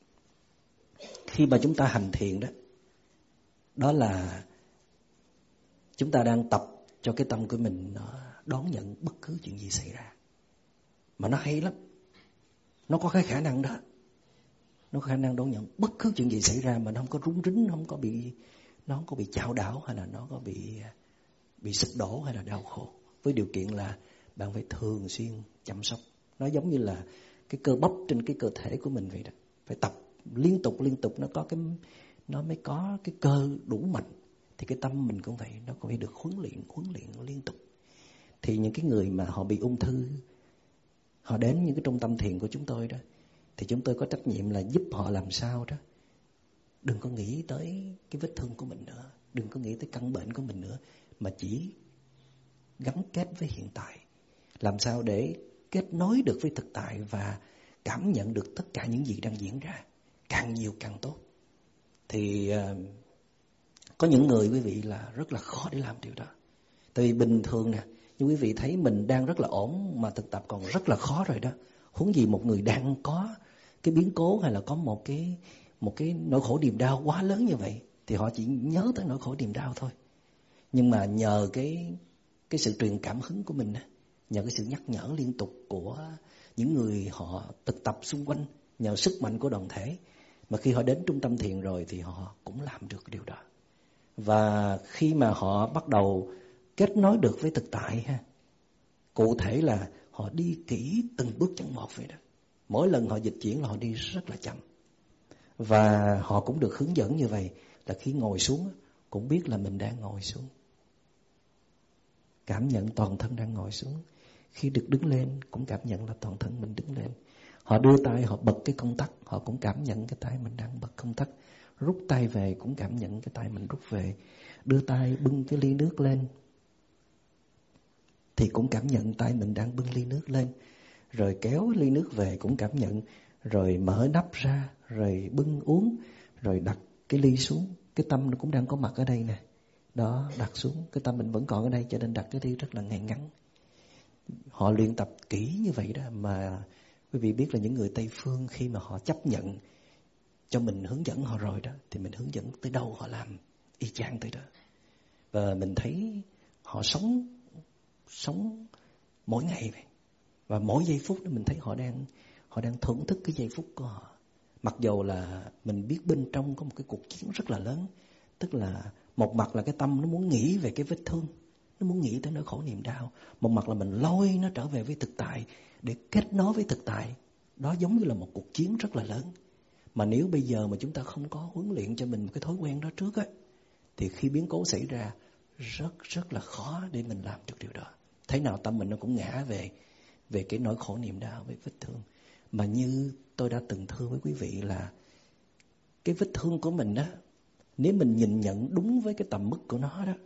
[SPEAKER 1] khi mà chúng ta hành thiền đó, đó là chúng ta đang tập cho cái tâm của mình nó đón nhận bất cứ chuyện gì xảy ra. Mà nó hay lắm. Nó có cái khả năng đó. Nó có khả năng đón nhận bất cứ chuyện gì xảy ra mà nó không có rung rinh, không có bị, nó không có bị chao đảo hay là nó có bị bị sụp đổ hay là đau khổ. Với điều kiện là bạn phải thường xuyên chăm sóc. Nó giống như là cái cơ bắp trên cái cơ thể của mình vậy đó. Phải tập liên tục liên tục, nó có cái nó mới có cái cơ đủ mạnh. Thì cái tâm mình cũng vậy, nó cũng phải được huấn luyện, huấn luyện liên tục. Thì những cái người mà họ bị ung thư, họ đến những cái trung tâm thiền của chúng tôi đó, thì chúng tôi có trách nhiệm là giúp họ làm sao đó đừng có nghĩ tới cái vết thương của mình nữa, đừng có nghĩ tới căn bệnh của mình nữa, mà chỉ gắn kết với hiện tại. Làm sao để kết nối được với thực tại và cảm nhận được tất cả những gì đang diễn ra, càng nhiều càng tốt. Thì uh, có những người quý vị là rất là khó để làm điều đó. Tại vì bình thường nè, như quý vị thấy mình đang rất là ổn mà thực tập còn rất là khó rồi đó. Huống gì một người đang có cái biến cố hay là có một cái một cái nỗi khổ niềm đau quá lớn như vậy, thì họ chỉ nhớ tới nỗi khổ niềm đau thôi. Nhưng mà nhờ cái cái sự truyền cảm hứng của mình, nhờ cái sự nhắc nhở liên tục của những người họ thực tập xung quanh, nhờ sức mạnh của đoàn thể, mà khi họ đến trung tâm thiền rồi thì họ cũng làm được cái điều đó. Và khi mà họ bắt đầu kết nối được với thực tại ha, cụ thể là họ đi kỹ từng bước chân một vậy đó. Mỗi lần họ dịch chuyển là họ đi rất là chậm. Và họ cũng được hướng dẫn như vậy, là khi ngồi xuống cũng biết là mình đang ngồi xuống, cảm nhận toàn thân đang ngồi xuống. Khi được đứng lên cũng cảm nhận là toàn thân mình đứng lên. Họ đưa tay, họ bật cái công tắc, họ cũng cảm nhận cái tay mình đang bật công tắc. Rút tay về cũng cảm nhận cái tay mình rút về. Đưa tay bưng cái ly nước lên thì cũng cảm nhận tay mình đang bưng ly nước lên. Rồi kéo ly nước về cũng cảm nhận. Rồi mở nắp ra, rồi bưng uống, rồi đặt cái ly xuống. Cái tâm nó cũng đang có mặt ở đây nè. Đó, đặt xuống. Cái tâm mình vẫn còn ở đây, cho nên đặt cái ly rất là ngay ngắn. Họ luyện tập kỹ như vậy đó. Mà quý vị biết là những người Tây Phương khi mà họ chấp nhận cho mình hướng dẫn họ rồi đó, thì mình hướng dẫn tới đâu họ làm y chang tới đó. Và mình thấy họ sống Sống mỗi ngày vậy. Và mỗi giây phút đó mình thấy họ đang Họ đang thưởng thức cái giây phút của họ. Mặc dù là mình biết bên trong có một cái cuộc chiến rất là lớn. Tức là một mặt là cái tâm nó muốn nghĩ về cái vết thương, nó muốn nghĩ tới nỗi khổ niềm đau. Một mặt là mình lôi nó trở về với thực tại, để kết nối với thực tại. Đó giống như là một cuộc chiến rất là lớn. Mà nếu bây giờ mà chúng ta không có huấn luyện cho mình một cái thói quen đó trước á, thì khi biến cố xảy ra rất rất là khó để mình làm được điều đó. Thế nào tâm mình nó cũng ngã về Về cái nỗi khổ niềm đau với vết thương. Mà như tôi đã từng thưa với quý vị là cái vết thương của mình đó, nếu mình nhìn nhận đúng với cái tầm mức của nó đó,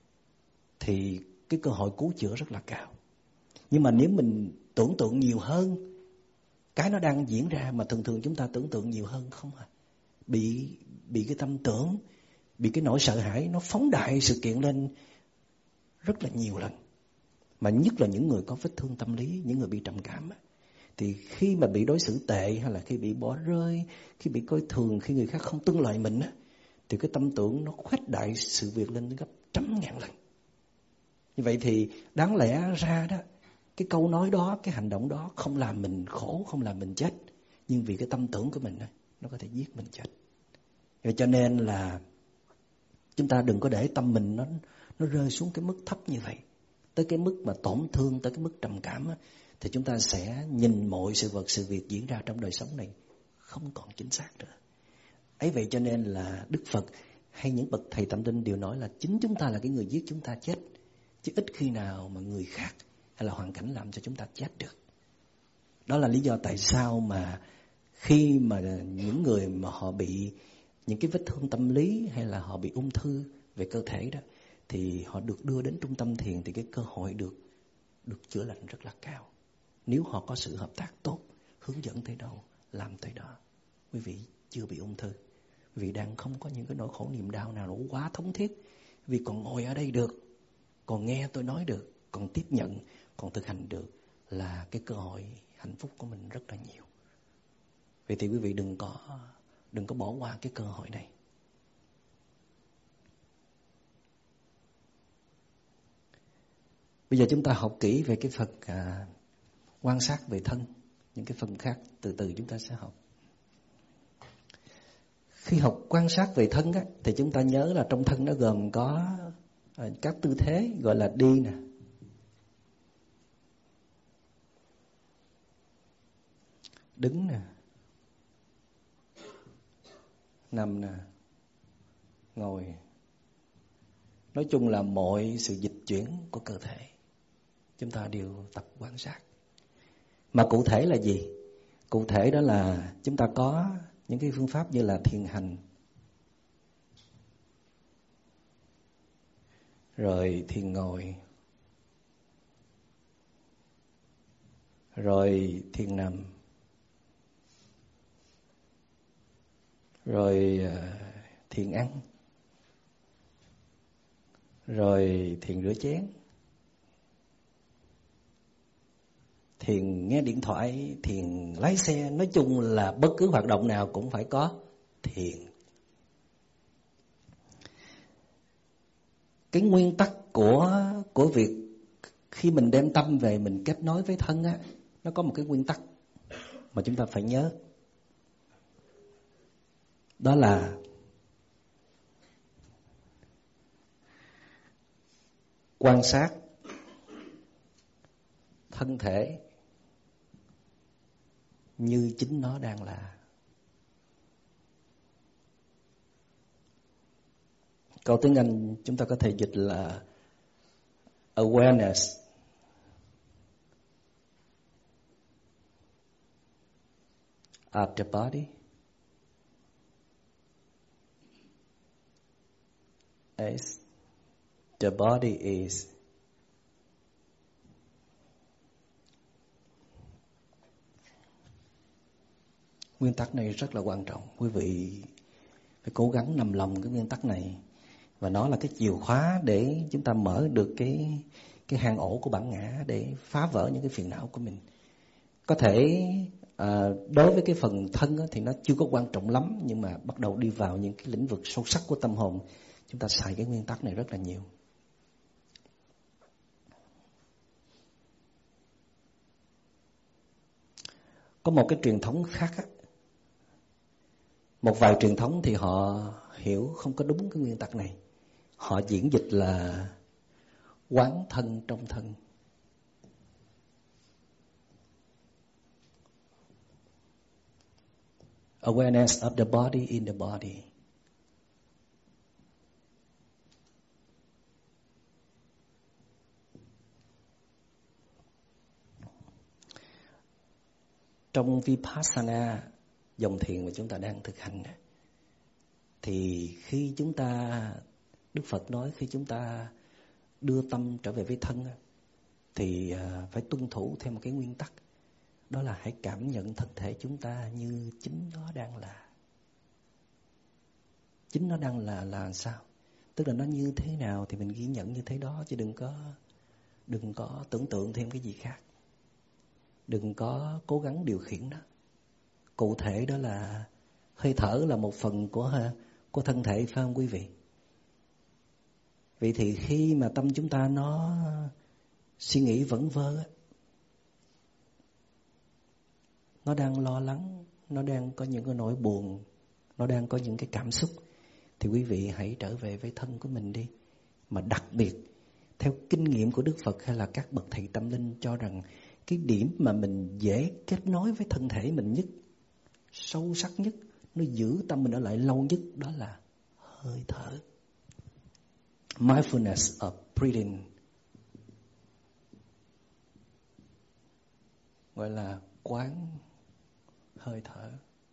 [SPEAKER 1] thì cái cơ hội cứu chữa rất là cao. Nhưng mà nếu mình tưởng tượng nhiều hơn cái nó đang diễn ra, mà thường thường chúng ta tưởng tượng nhiều hơn không à, bị bị cái tâm tưởng, bị cái nỗi sợ hãi nó phóng đại sự kiện lên rất là nhiều lần. Mà nhất là những người có vết thương tâm lý, những người bị trầm cảm á, thì khi mà bị đối xử tệ, hay là khi bị bỏ rơi, khi bị coi thường, khi người khác không tuân lời mình á, thì cái tâm tưởng nó khuếch đại sự việc lên gấp trăm ngàn lần. Như vậy thì đáng lẽ ra đó, cái câu nói đó, cái hành động đó không làm mình khổ, không làm mình chết, nhưng vì cái tâm tưởng của mình á, nó có thể giết mình chết. Vậy cho nên là chúng ta đừng có để tâm mình nó nó rơi xuống cái mức thấp như vậy, tới cái mức mà tổn thương, tới cái mức trầm cảm á, thì chúng ta sẽ nhìn mọi sự vật, sự việc diễn ra trong đời sống này không còn chính xác nữa. Ấy vậy cho nên là Đức Phật hay những bậc thầy tâm linh đều nói là chính chúng ta là cái người giết chúng ta chết, chứ ít khi nào mà người khác hay là hoàn cảnh làm cho chúng ta chết được. Đó là lý do tại sao mà khi mà những người mà họ bị những cái vết thương tâm lý, hay là họ bị ung thư về cơ thể đó, thì họ được đưa đến trung tâm thiền, thì cái cơ hội được được chữa lành rất là cao. Nếu họ có sự hợp tác tốt, hướng dẫn tới đâu làm tới đó. Quý vị chưa bị ung thư, quý vị đang không có những cái nỗi khổ niềm đau nào nó quá thống thiết, vì còn ngồi ở đây được, còn nghe tôi nói được, còn tiếp nhận, còn thực hành được, là cái cơ hội hạnh phúc của mình rất là nhiều. Vậy thì quý vị đừng có đừng có bỏ qua cái cơ hội này. Bây giờ chúng ta học kỹ về cái phần à, quan sát về thân. Những cái phần khác từ từ chúng ta sẽ học. Khi học quan sát về thân á, thì chúng ta nhớ là trong thân nó gồm có à, các tư thế, gọi là đi nè, đứng nè, nằm nè, ngồi. Nói chung là mọi sự dịch chuyển của cơ thể chúng ta đều tập quan sát. Mà cụ thể là gì? Cụ thể đó là chúng ta có những cái phương pháp như là thiền hành, rồi thiền ngồi, rồi thiền nằm, rồi thiền ăn, rồi thiền rửa chén, thiền nghe điện thoại, thiền lái xe. Nói chung là bất cứ hoạt động nào cũng phải có thiền. Cái nguyên tắc của của việc khi mình đem tâm về mình kết nối với thân á, nó có một cái nguyên tắc mà chúng ta phải nhớ. Đó là quan sát thân thể như chính nó đang là. Câu tiếng Anh chúng ta có thể dịch là awareness of the body as the body is. Nguyên tắc này rất là quan trọng. Quý vị phải cố gắng nằm lòng cái nguyên tắc này. Và nó là cái chìa khóa để chúng ta mở được cái cái hang ổ của bản ngã, để phá vỡ những cái phiền não của mình. Có thể à, đối với cái phần thân á, thì nó chưa có quan trọng lắm, nhưng mà bắt đầu đi vào những cái lĩnh vực sâu sắc của tâm hồn, chúng ta xài cái nguyên tắc này rất là nhiều. Có một cái truyền thống khác á, một vài truyền thống thì họ hiểu không có đúng cái nguyên tắc này. Họ diễn dịch là quán thân trong thân. Awareness of the body in the body. Trong Vipassana, dòng thiền mà chúng ta đang thực hành, thì khi chúng ta, Đức Phật nói khi chúng ta đưa tâm trở về với thân, thì phải tuân thủ theo một cái nguyên tắc. Đó là hãy cảm nhận thân thể chúng ta như chính nó đang là. Chính nó đang là là sao? Tức là nó như thế nào thì mình ghi nhận như thế đó, chứ đừng có đừng có tưởng tượng thêm cái gì khác. Đừng có cố gắng điều khiển nó. Cụ thể đó là hơi thở là một phần của của thân thể, phải không quý vị? Vậy thì khi mà tâm chúng ta nó suy nghĩ vẩn vơ, nó đang lo lắng, nó đang có những cái nỗi buồn, nó đang có những cái cảm xúc, thì quý vị hãy trở về với thân của mình đi. Mà đặc biệt theo kinh nghiệm của Đức Phật hay là các bậc thầy tâm linh cho rằng cái điểm mà mình dễ kết nối với thân thể mình nhất, sâu sắc nhất, nó giữ tâm mình ở lại lâu nhất, đó là hơi thở. Mindfulness of breathing, gọi là quán hơi thở.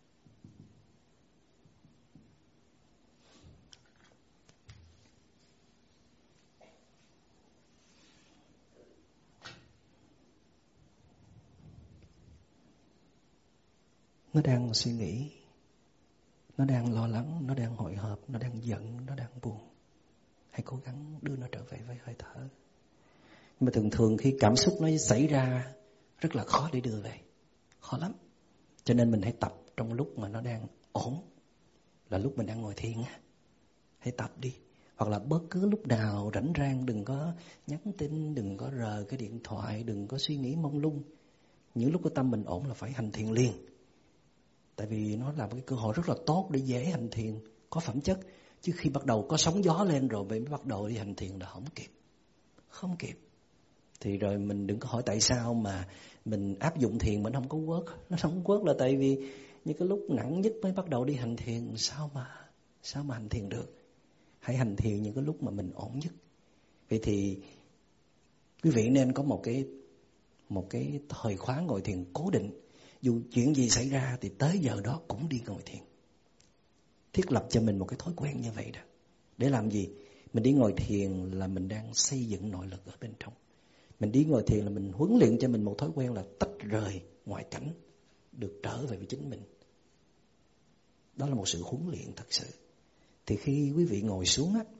[SPEAKER 1] Nó đang suy nghĩ, nó đang lo lắng, nó đang hồi hộp, nó đang giận, nó đang buồn. Hãy cố gắng đưa nó trở về với hơi thở. Nhưng mà thường thường khi cảm xúc nó xảy ra rất là khó để đưa về, khó lắm. Cho nên mình hãy tập trong lúc mà nó đang ổn, là lúc mình đang ngồi thiền á. Hãy tập đi. Hoặc là bất cứ lúc nào rảnh rang, đừng có nhắn tin, đừng có rờ cái điện thoại, đừng có suy nghĩ mông lung. Những lúc cái tâm mình ổn là phải hành thiền liền. Tại vì nó là một cái cơ hội rất là tốt để dễ hành thiền, có phẩm chất. Chứ khi bắt đầu có sóng gió lên rồi mới bắt đầu đi hành thiền là không kịp. Không kịp. Thì rồi mình đừng có hỏi tại sao mà mình áp dụng thiền mà nó không có work. Nó không work là tại vì những cái lúc nặng nhất mới bắt đầu đi hành thiền. Sao mà Sao mà hành thiền được? Hãy hành thiền những cái lúc mà mình ổn nhất. Vậy thì quý vị nên có một cái Một cái thời khóa ngồi thiền cố định. Dù chuyện gì xảy ra thì tới giờ đó cũng đi ngồi thiền. Thiết lập cho mình một cái thói quen như vậy đó. Để làm gì? Mình đi ngồi thiền là mình đang xây dựng nội lực ở bên trong. Mình đi ngồi thiền là mình huấn luyện cho mình một thói quen là tách rời ngoại cảnh, được trở về với chính mình. Đó là một sự huấn luyện thật sự. Thì khi quý vị ngồi xuống á,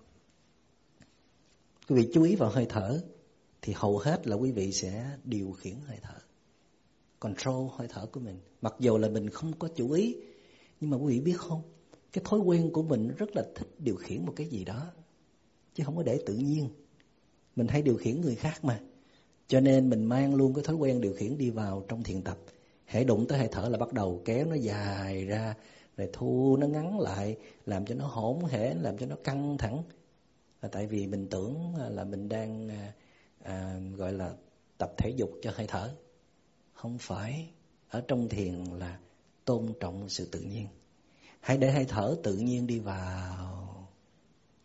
[SPEAKER 1] quý vị chú ý vào hơi thở, thì hầu hết là quý vị sẽ điều khiển hơi thở, control hơi thở của mình. Mặc dù là mình không có chú ý, nhưng mà quý vị biết không, cái thói quen của mình rất là thích điều khiển một cái gì đó, chứ không có để tự nhiên. Mình hay điều khiển người khác mà. Cho nên mình mang luôn cái thói quen điều khiển đi vào trong thiền tập. Hễ đụng tới hơi thở là bắt đầu kéo nó dài ra, rồi thu nó ngắn lại, làm cho nó hỗn hển, làm cho nó căng thẳng. Là tại vì mình tưởng là mình đang à, gọi là tập thể dục cho hơi thở. Không phải. Ở trong thiền là tôn trọng sự tự nhiên. Hãy để hơi thở tự nhiên đi vào,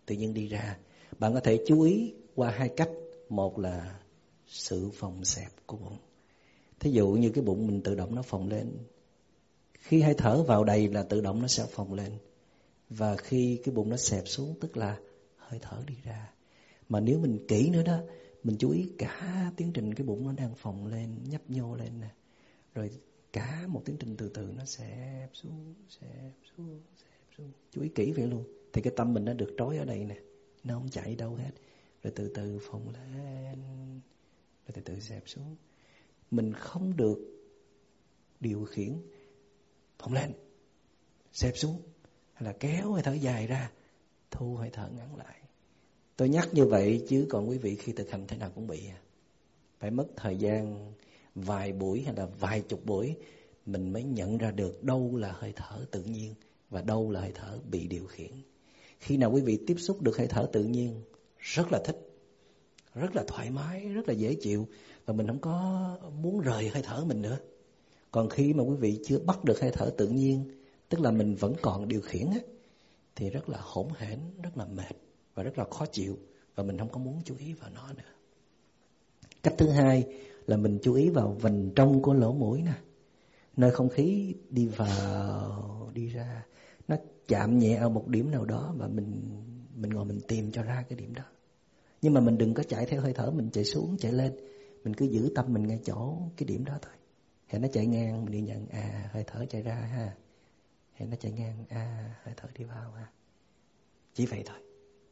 [SPEAKER 1] tự nhiên đi ra. Bạn có thể chú ý qua hai cách. Một là sự phồng xẹp của bụng. Thí dụ như cái bụng mình tự động nó phồng lên. Khi hơi thở vào đầy là tự động nó sẽ phồng lên. Và khi cái bụng nó xẹp xuống tức là hơi thở đi ra. Mà nếu mình kỹ nữa đó, mình chú ý cả tiến trình cái bụng nó đang phồng lên, nhấp nhô lên nè. Rồi cả một tiến trình từ từ nó xẹp xuống, xẹp xuống, xẹp xuống. Chú ý kỹ vậy luôn. Thì cái tâm mình nó được trói ở đây nè. Nó không chạy đâu hết. Rồi từ từ phồng lên, rồi từ từ xẹp xuống. Mình không được điều khiển phồng lên, xẹp xuống, hay là kéo hơi thở dài ra, thu hơi thở ngắn lại. Tôi nhắc như vậy chứ còn quý vị khi thực hành thế nào cũng bị. Phải mất thời gian vài buổi hay là vài chục buổi mình mới nhận ra được đâu là hơi thở tự nhiên và đâu là hơi thở bị điều khiển. Khi nào quý vị tiếp xúc được hơi thở tự nhiên, rất là thích, rất là thoải mái, rất là dễ chịu, và mình không có muốn rời hơi thở mình nữa. Còn khi mà quý vị chưa bắt được hơi thở tự nhiên, tức là mình vẫn còn điều khiển á, thì rất là hỗn hển, rất là mệt và rất là khó chịu, và mình không có muốn chú ý vào nó nữa. Cách thứ hai là mình chú ý vào vành trong của lỗ mũi nè, nơi không khí đi vào, đi ra, nó chạm nhẹ ở một điểm nào đó, và mình mình ngồi mình tìm cho ra cái điểm đó. Nhưng mà mình đừng có chạy theo hơi thở, mình chạy xuống, chạy lên. Mình cứ giữ tâm mình ngay chỗ cái điểm đó thôi. Hãy nó chạy ngang, mình đi nhận, à, hơi thở chạy ra ha. Hãy nó chạy ngang, à, hơi thở đi vào ha. Chỉ vậy thôi.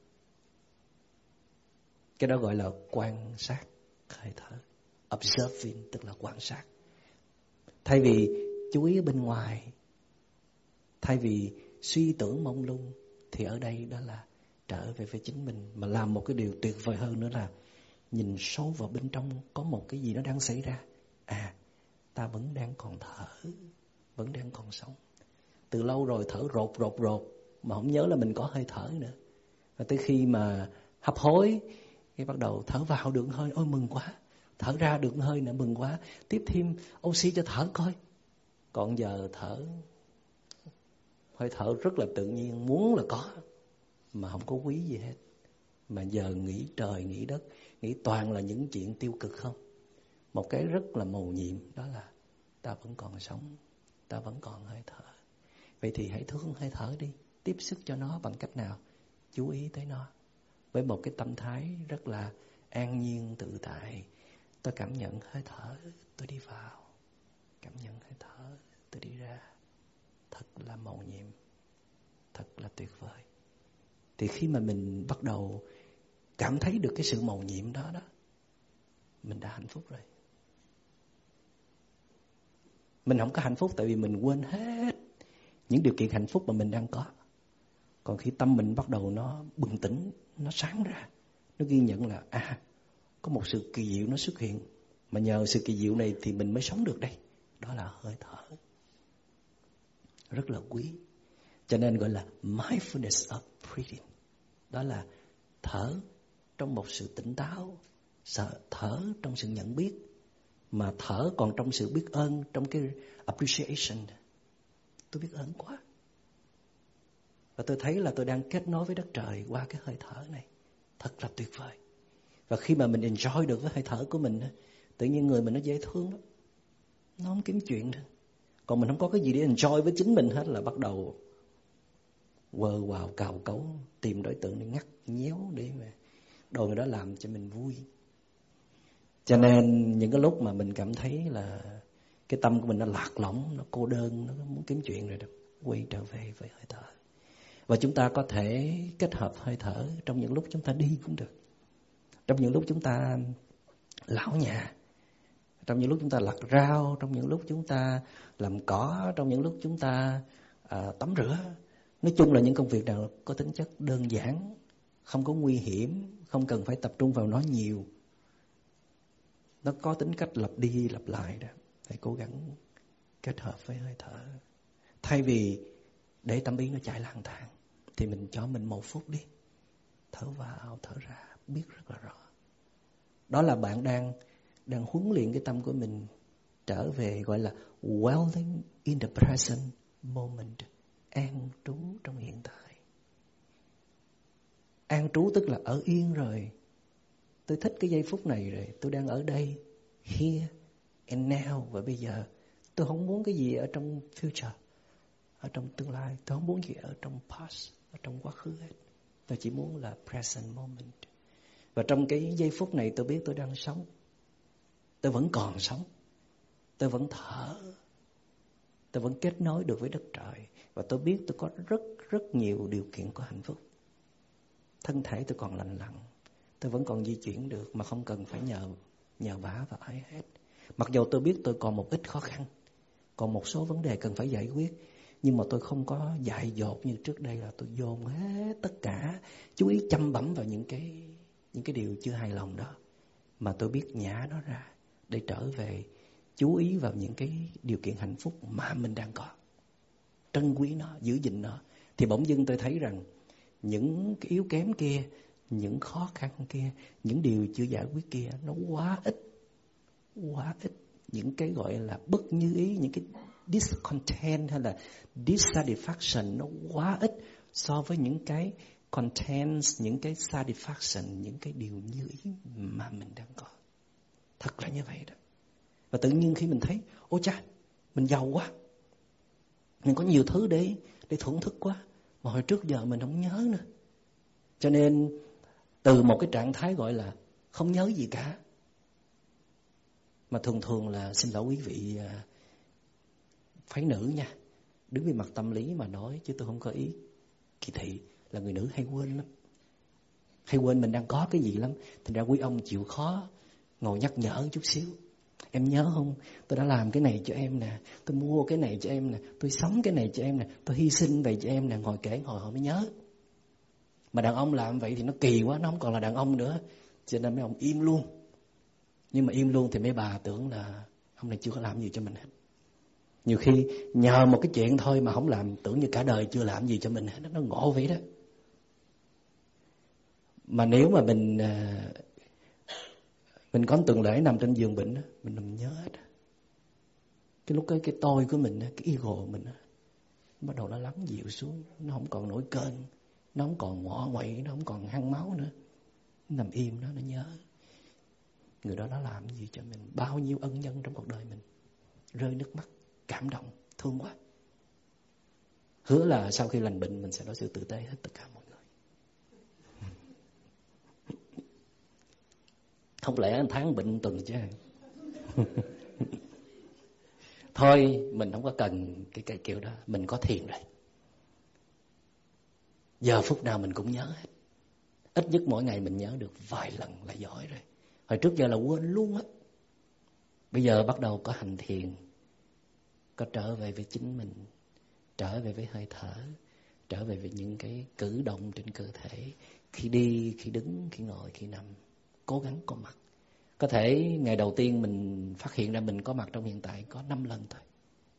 [SPEAKER 1] Cái đó gọi là quan sát hơi thở. Observing tức là quan sát. Thay vì chú ý ở bên ngoài, thay vì suy tưởng mông lung, thì ở đây đó là trở về với chính mình. Mà làm một cái điều tuyệt vời hơn nữa là nhìn sâu vào bên trong có một cái gì nó đang xảy ra. À, ta vẫn đang còn thở, vẫn đang còn sống. Từ lâu rồi thở rột rột rột mà không nhớ là mình có hơi thở nữa. Và tới khi mà hấp hối, cái bắt đầu thở vào được hơi, ôi mừng quá. Thở ra được hơi nữa, mừng quá. Tiếp thêm oxy cho thở coi. Còn giờ thở, hơi thở rất là tự nhiên, muốn là có, mà không có quý gì hết. Mà giờ nghĩ trời, nghĩ đất, nghĩ toàn là những chuyện tiêu cực không. Một cái rất là mầu nhiệm, đó là ta vẫn còn sống, ta vẫn còn hơi thở. Vậy thì hãy thương hơi thở đi, tiếp sức cho nó bằng cách nào? Chú ý tới nó với một cái tâm thái rất là an nhiên tự tại. Tôi cảm nhận hơi thở, tôi đi vào. Cảm nhận hơi thở, tôi đi ra. Thật là mầu nhiệm, thật là tuyệt vời. Thì khi mà mình bắt đầu cảm thấy được cái sự mầu nhiệm đó đó, mình đã hạnh phúc rồi. Mình không có hạnh phúc tại vì mình quên hết những điều kiện hạnh phúc mà mình đang có. Còn khi tâm mình bắt đầu nó bừng tỉnh, nó sáng ra, nó ghi nhận là à, có một sự kỳ diệu nó xuất hiện, mà nhờ sự kỳ diệu này thì mình mới sống được đây. Đó là hơi thở. Rất là quý. Cho nên gọi là mindfulness of breathing. Đó là thở trong một sự tỉnh táo, thở trong sự nhận biết, mà thở còn trong sự biết ơn, trong cái appreciation. Tôi biết ơn quá. Và tôi thấy là tôi đang kết nối với đất trời qua cái hơi thở này. Thật là tuyệt vời. Và khi mà mình enjoy được với hơi thở của mình, tự nhiên người mình nó dễ thương lắm. Nó không kiếm chuyện nữa. Còn mình không có cái gì để enjoy với chính mình hết là bắt đầu quờ quào cào cấu, tìm đối tượng để ngắt nhéo để mà đồ người đó làm cho mình vui. Cho nên những cái lúc mà mình cảm thấy là cái tâm của mình nó lạc lõng, nó cô đơn, nó muốn kiếm chuyện rồi đó, quay trở về với hơi thở. Và chúng ta có thể kết hợp hơi thở trong những lúc chúng ta đi cũng được. Trong những lúc chúng ta lau nhà, trong những lúc chúng ta lặt rau, trong những lúc chúng ta làm cỏ, trong những lúc chúng ta à, tắm rửa. Nói chung là những công việc nào có tính chất đơn giản, không có nguy hiểm, không cần phải tập trung vào nó nhiều. Nó có tính cách lặp đi lặp lại đó. Hãy cố gắng kết hợp với hơi thở. Thay vì để tâm ý nó chạy lang thang, thì mình cho mình một phút đi. Thở vào, thở ra, biết rất là rõ. Đó là bạn đang đang huấn luyện cái tâm của mình trở về, gọi là dwelling in the present moment, an trú trong hiện tại. An trú tức là ở yên rồi. Tôi thích cái giây phút này rồi. Tôi đang ở đây, here and now. Và bây giờ tôi không muốn cái gì ở trong future, ở trong tương lai. Tôi không muốn gì ở trong past, ở trong quá khứ hết. Tôi chỉ muốn là present moment. Và trong cái giây phút này tôi biết tôi đang sống. Tôi vẫn còn sống. Tôi vẫn thở. Tôi vẫn kết nối được với đất trời. Và tôi biết tôi có rất rất nhiều điều kiện của hạnh phúc. Thân thể tôi còn lành lặn. Tôi vẫn còn di chuyển được mà không cần phải nhờ nhờ vả vào ai hết. Mặc dù tôi biết tôi còn một ít khó khăn, còn một số vấn đề cần phải giải quyết, nhưng mà tôi không có dại dột như trước đây là tôi dồn hết tất cả, chú ý chăm bẵm vào những cái những cái điều chưa hài lòng đó, mà tôi biết nhả nó ra để trở về chú ý vào những cái điều kiện hạnh phúc mà mình đang có, trân quý nó, giữ gìn nó. Thì bỗng dưng tôi thấy rằng những cái yếu kém kia, những khó khăn kia, những điều chưa giải quyết kia nó quá ít, quá ít. Những cái gọi là bất như ý, những cái discontent hay là dissatisfaction nó quá ít so với những cái contents, những cái satisfaction, những cái điều như ý mà mình đang có. Thật là như vậy đó. Và tự nhiên khi mình thấy, ôi cha, mình giàu quá, mình có nhiều thứ để để thưởng thức quá, mà hồi trước giờ mình không nhớ nữa. Cho nên từ một cái trạng thái gọi là không nhớ gì cả, mà thường thường là, xin lỗi quý vị phái nữ nha, đứng về mặt tâm lý mà nói, chứ tôi không có ý kỳ thị, là người nữ hay quên lắm. Hay quên mình đang có cái gì lắm. Thành ra quý ông chịu khó ngồi nhắc nhở chút xíu. Em nhớ không, tôi đã làm cái này cho em nè, tôi mua cái này cho em nè, tôi sống cái này cho em nè, tôi hy sinh vậy cho em nè. Ngồi kể hồi họ mới nhớ. Mà đàn ông làm vậy thì nó kỳ quá, nó không còn là đàn ông nữa. Cho nên mấy ông im luôn. Nhưng mà im luôn thì mấy bà tưởng là ông này chưa có làm gì cho mình hết. Nhiều khi nhờ một cái chuyện thôi mà không làm, tưởng như cả đời chưa làm gì cho mình hết. Nó ngộ vậy đó. Mà nếu mà mình Mình có một tuần lễ nằm trên giường bệnh, mình nằm nhớ hết. Cái lúc cái, cái tôi của mình, cái ego của mình bắt đầu nó lắng dịu xuống. Nó không còn nổi cơn, nó không còn ngọ nguậy, nó không còn hăng máu nữa. Nó nằm im đó, nó nhớ người đó đã làm gì cho mình, bao nhiêu ân nhân trong cuộc đời mình. Rơi nước mắt, cảm động, thương quá. Hứa là sau khi lành bệnh mình sẽ đối xử tử tế hết tất cả mọi người. Không lẽ anh tháng bệnh tuần chứ. Thôi mình không có cần cái, cái kiểu đó. Mình có thiền rồi, giờ phút nào mình cũng nhớ hết. Ít nhất mỗi ngày mình nhớ được vài lần là giỏi rồi. Hồi trước giờ là quên luôn á. Bây giờ bắt đầu có hành thiền, có trở về với chính mình, trở về với hơi thở, trở về với những cái cử động trên cơ thể. Khi đi, khi đứng, khi ngồi, khi nằm, cố gắng có mặt. Có thể ngày đầu tiên mình phát hiện ra mình có mặt trong hiện tại có năm lần thôi.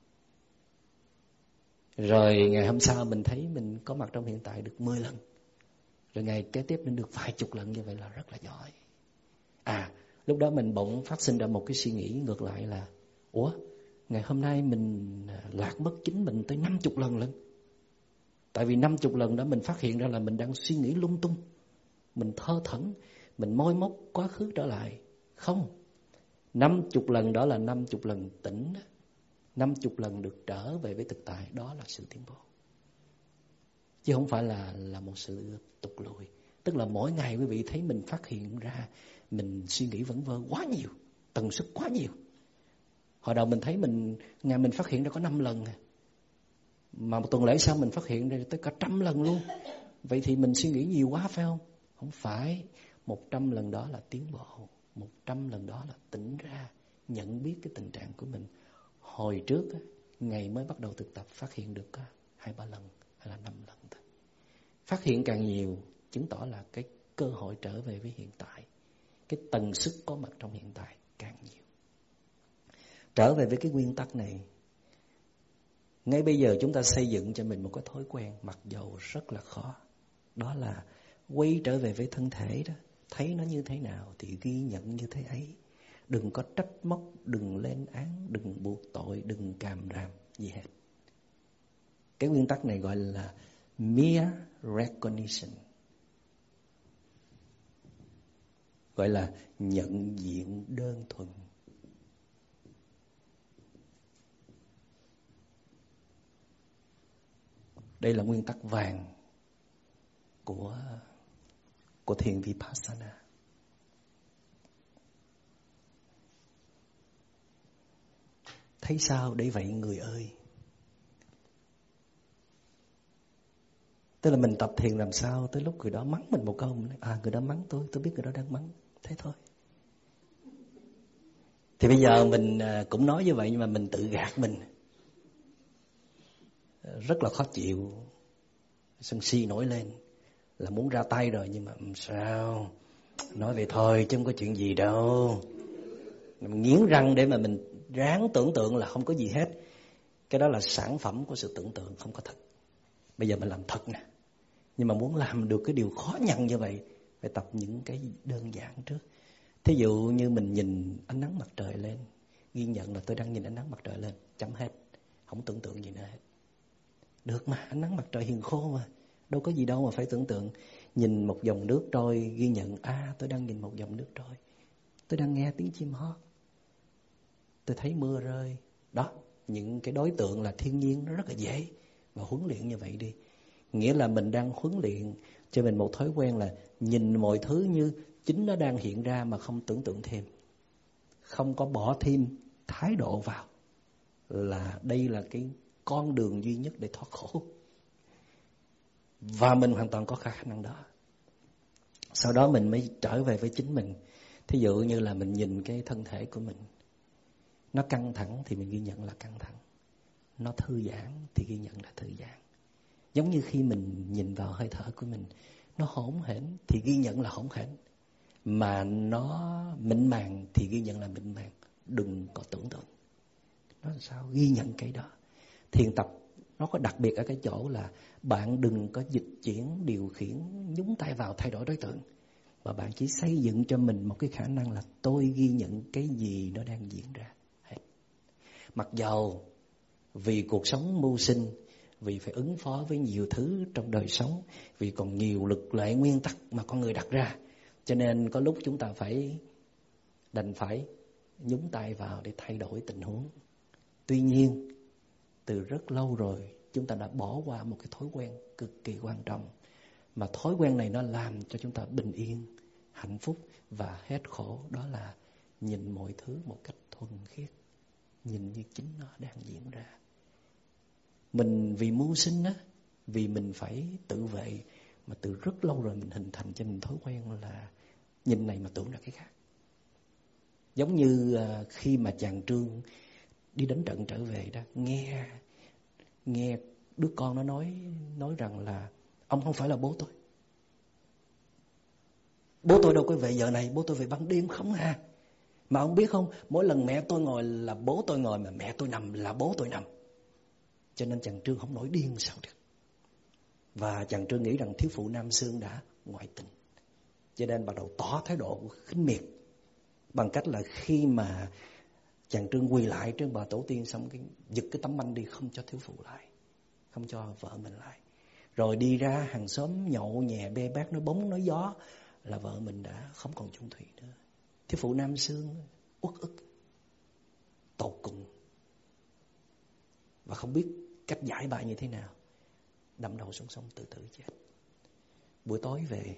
[SPEAKER 1] Rồi ngày hôm sau mình thấy mình có mặt trong hiện tại được mười lần. Rồi ngày kế tiếp mình được vài chục lần, như vậy là rất là giỏi. À, lúc đó mình bỗng phát sinh ra một cái suy nghĩ ngược lại là, ủa, ngày hôm nay mình lạc mất chính mình tới năm chục lần lần. Tại vì năm chục lần đó mình phát hiện ra là mình đang suy nghĩ lung tung, mình thơ thẩn, mình môi móc quá khứ trở lại. Không, năm chục lần đó là năm chục lần tỉnh, năm chục lần được trở về với thực tại, đó là sự tiến bộ. Chứ không phải là, là một sự tụt lùi. Tức là mỗi ngày quý vị thấy mình phát hiện ra mình suy nghĩ vẩn vơ quá nhiều, tần suất quá nhiều. Hồi đầu mình thấy mình ngày mình phát hiện ra có năm lần, mà một tuần lễ sau mình phát hiện ra tới cả trăm lần luôn. Vậy thì mình suy nghĩ nhiều quá phải không? Không phải. Một trăm lần đó là tiến bộ, một trăm lần đó là tỉnh ra, nhận biết cái tình trạng của mình. Hồi trước ngày mới bắt đầu thực tập phát hiện được hai ba lần hay là năm lần thôi. Phát hiện càng nhiều chứng tỏ là cái cơ hội trở về với hiện tại, cái tần suất có mặt trong hiện tại càng nhiều. Trở về với cái nguyên tắc này, ngay bây giờ chúng ta xây dựng cho mình một cái thói quen, mặc dầu rất là khó. Đó là quay trở về với thân thể đó. Thấy nó như thế nào thì ghi nhận như thế ấy. Đừng có trách móc, đừng lên án, đừng buộc tội, đừng càm ràm gì hết. Cái nguyên tắc này gọi là mere recognition. gọi là nhận diện đơn thuần. Đây là nguyên tắc vàng của của thiền Vipassana. Thấy sao để vậy người ơi? Tức là mình tập thiền làm sao tới lúc người đó mắng mình một câu, mình nói, à người đó mắng tôi, tôi biết người đó đang mắng, thế thôi. Thì bây giờ mình cũng nói như vậy nhưng mà mình tự gạt mình. Rất là khó chịu, sân si nổi lên, là muốn ra tay rồi nhưng mà sao? Nói vậy thôi chứ không có chuyện gì đâu. Mình nghiến răng để mà mình ráng tưởng tượng là không có gì hết. Cái đó là sản phẩm của sự tưởng tượng, không có thật. Bây giờ mình làm thật nè. Nhưng mà muốn làm được cái điều khó nhằn như vậy, phải tập những cái đơn giản trước. Thí dụ như mình nhìn ánh nắng mặt trời lên, ghi nhận là tôi đang nhìn ánh nắng mặt trời lên, chấm hết, không tưởng tượng gì nữa hết. Được mà, ánh nắng mặt trời hiền khô mà, đâu có gì đâu mà phải tưởng tượng. Nhìn một dòng nước trôi, ghi nhận, à tôi đang nhìn một dòng nước trôi, tôi đang nghe tiếng chim hót, tôi thấy mưa rơi. Đó, những cái đối tượng là thiên nhiên nó rất là dễ. Và huấn luyện như vậy đi. Nghĩa là mình đang huấn luyện cho mình một thói quen là nhìn mọi thứ như chính nó đang hiện ra mà không tưởng tượng thêm. Không có bỏ thêm thái độ vào. Là đây là cái con đường duy nhất để thoát khổ. Và mình hoàn toàn có khả năng đó. Sau đó mình mới trở về với chính mình. Thí dụ như là mình nhìn cái thân thể của mình, nó căng thẳng thì mình ghi nhận là căng thẳng, nó thư giãn thì ghi nhận là thư giãn. Giống như khi mình nhìn vào hơi thở của mình, nó hỗn hển thì ghi nhận là hỗn hển, mà nó mịn màng thì ghi nhận là mịn màng. Đừng có tưởng tượng. Nó làm sao? Ghi nhận cái đó. Thiền tập nó có đặc biệt ở cái chỗ là bạn đừng có dịch chuyển, điều khiển, nhúng tay vào thay đổi đối tượng, mà bạn chỉ xây dựng cho mình một cái khả năng là tôi ghi nhận cái gì nó đang diễn ra hết. Mặc dầu vì cuộc sống mưu sinh, vì phải ứng phó với nhiều thứ trong đời sống, vì còn nhiều luật lệ nguyên tắc mà con người đặt ra, cho nên có lúc chúng ta phải đành phải nhúng tay vào để thay đổi tình huống. Tuy nhiên, từ rất lâu rồi chúng ta đã bỏ qua một cái thói quen cực kỳ quan trọng, mà thói quen này nó làm cho chúng ta bình yên, hạnh phúc và hết khổ. Đó là nhìn mọi thứ một cách thuần khiết, nhìn như chính nó đang diễn ra. Mình vì mưu sinh á, vì mình phải tự vệ, mà từ rất lâu rồi mình hình thành cho mình thói quen là nhìn này mà tưởng ra cái khác. Giống như khi mà chàng Trương đi đánh trận trở về đó, nghe nghe đứa con nó nói nói rằng là ông không phải là bố tôi. Bố tôi đâu có về giờ này, bố tôi về ban đêm không à. Mà ông biết không, mỗi lần mẹ tôi ngồi là bố tôi ngồi, mà mẹ tôi nằm là bố tôi nằm. Cho nên chàng Trương không nổi điên sao được. Và chàng Trương nghĩ rằng thiếu phụ Nam Xương đã ngoại tình, cho nên bắt đầu tỏ thái độ khinh miệt, bằng cách là khi mà chàng Trương quỳ lại trên bờ tổ tiên, xong cái giật cái tấm banh đi, không cho thiếu phụ lại, không cho vợ mình lại. Rồi đi ra hàng xóm nhậu nhẹ bê bát nói bóng nói gió là vợ mình đã không còn chung thủy nữa. Thiếu phụ Nam Xương uất ức tột cùng, và không biết cách giải bày như thế nào, đâm đầu xuống sông tự tử chết. Buổi tối về,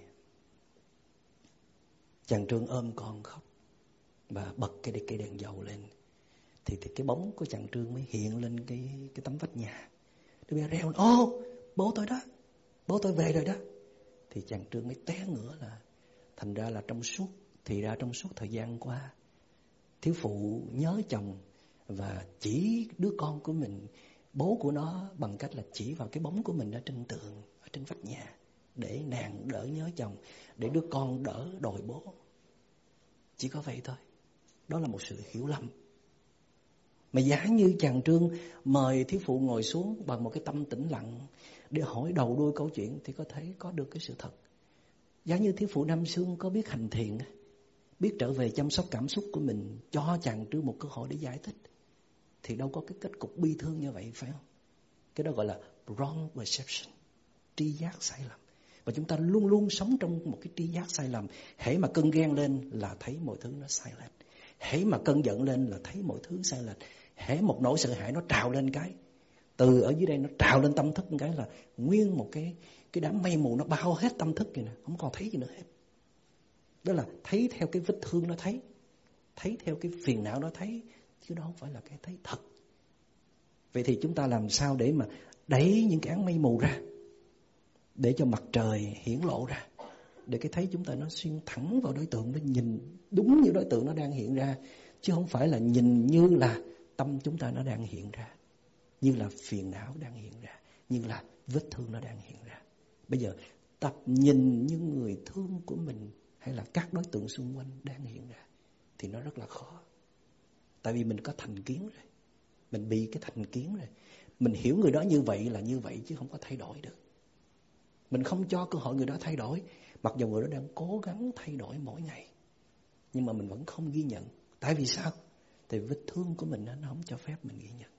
[SPEAKER 1] chàng Trương ôm con khóc và bật cái cây đèn dầu lên, thì, thì cái bóng của chàng Trương mới hiện lên cái cái tấm vách nhà. Đứa bé reo: ô, bố tôi đó, bố tôi về rồi đó. Thì chàng Trương mới té ngửa là thành ra là trong suốt thì ra trong suốt thời gian qua, thiếu phụ nhớ chồng và chỉ đứa con của mình, bố của nó, bằng cách là chỉ vào cái bóng của mình ở trên tường, ở trên vách nhà, để nàng đỡ nhớ chồng, để đứa con đỡ đòi bố. Chỉ có vậy thôi. Đó là một sự hiểu lầm. Mà giả như chàng Trương mời thiếu phụ ngồi xuống bằng một cái tâm tĩnh lặng để hỏi đầu đuôi câu chuyện, thì có thể có được cái sự thật. Giả như thiếu phụ Nam Xương có biết hành thiền, biết trở về chăm sóc cảm xúc của mình, cho chàng Trương một cơ hội để giải thích, thì đâu có cái kết cục bi thương như vậy, phải không? Cái đó gọi là wrong perception, tri giác sai lầm. Và chúng ta luôn luôn sống trong một cái tri giác sai lầm. Hễ mà cơn ghen lên là thấy mọi thứ nó sai lệch. Hễ mà cơn giận lên là thấy mọi thứ sai lệch. Hễ một nỗi sợ hãi nó trào lên cái, từ ở dưới đây nó trào lên tâm thức một cái là nguyên một cái cái đám mây mù nó bao hết tâm thức kìa nè, không còn thấy gì nữa hết. Đó là thấy theo cái vết thương nó thấy, thấy theo cái phiền não nó thấy, chứ đó không phải là cái thấy thật. Vậy thì chúng ta làm sao để mà đẩy những cái áng mây mù ra, để cho mặt trời hiển lộ ra, để cái thấy chúng ta nó xuyên thẳng vào đối tượng, nó nhìn đúng như đối tượng nó đang hiện ra, chứ không phải là nhìn như là tâm chúng ta nó đang hiện ra, như là phiền não đang hiện ra, như là vết thương nó đang hiện ra. Bây giờ tập nhìn như người thương của mình hay là các đối tượng xung quanh đang hiện ra thì nó rất là khó. Tại vì mình có thành kiến rồi, mình bị cái thành kiến rồi. Mình hiểu người đó như vậy là như vậy chứ không có thay đổi được. Mình không cho cơ hội người đó thay đổi, mặc dù người đó đang cố gắng thay đổi mỗi ngày, nhưng mà mình vẫn không ghi nhận. Tại vì sao? Tại vì vết thương của mình nó không cho phép mình ghi nhận.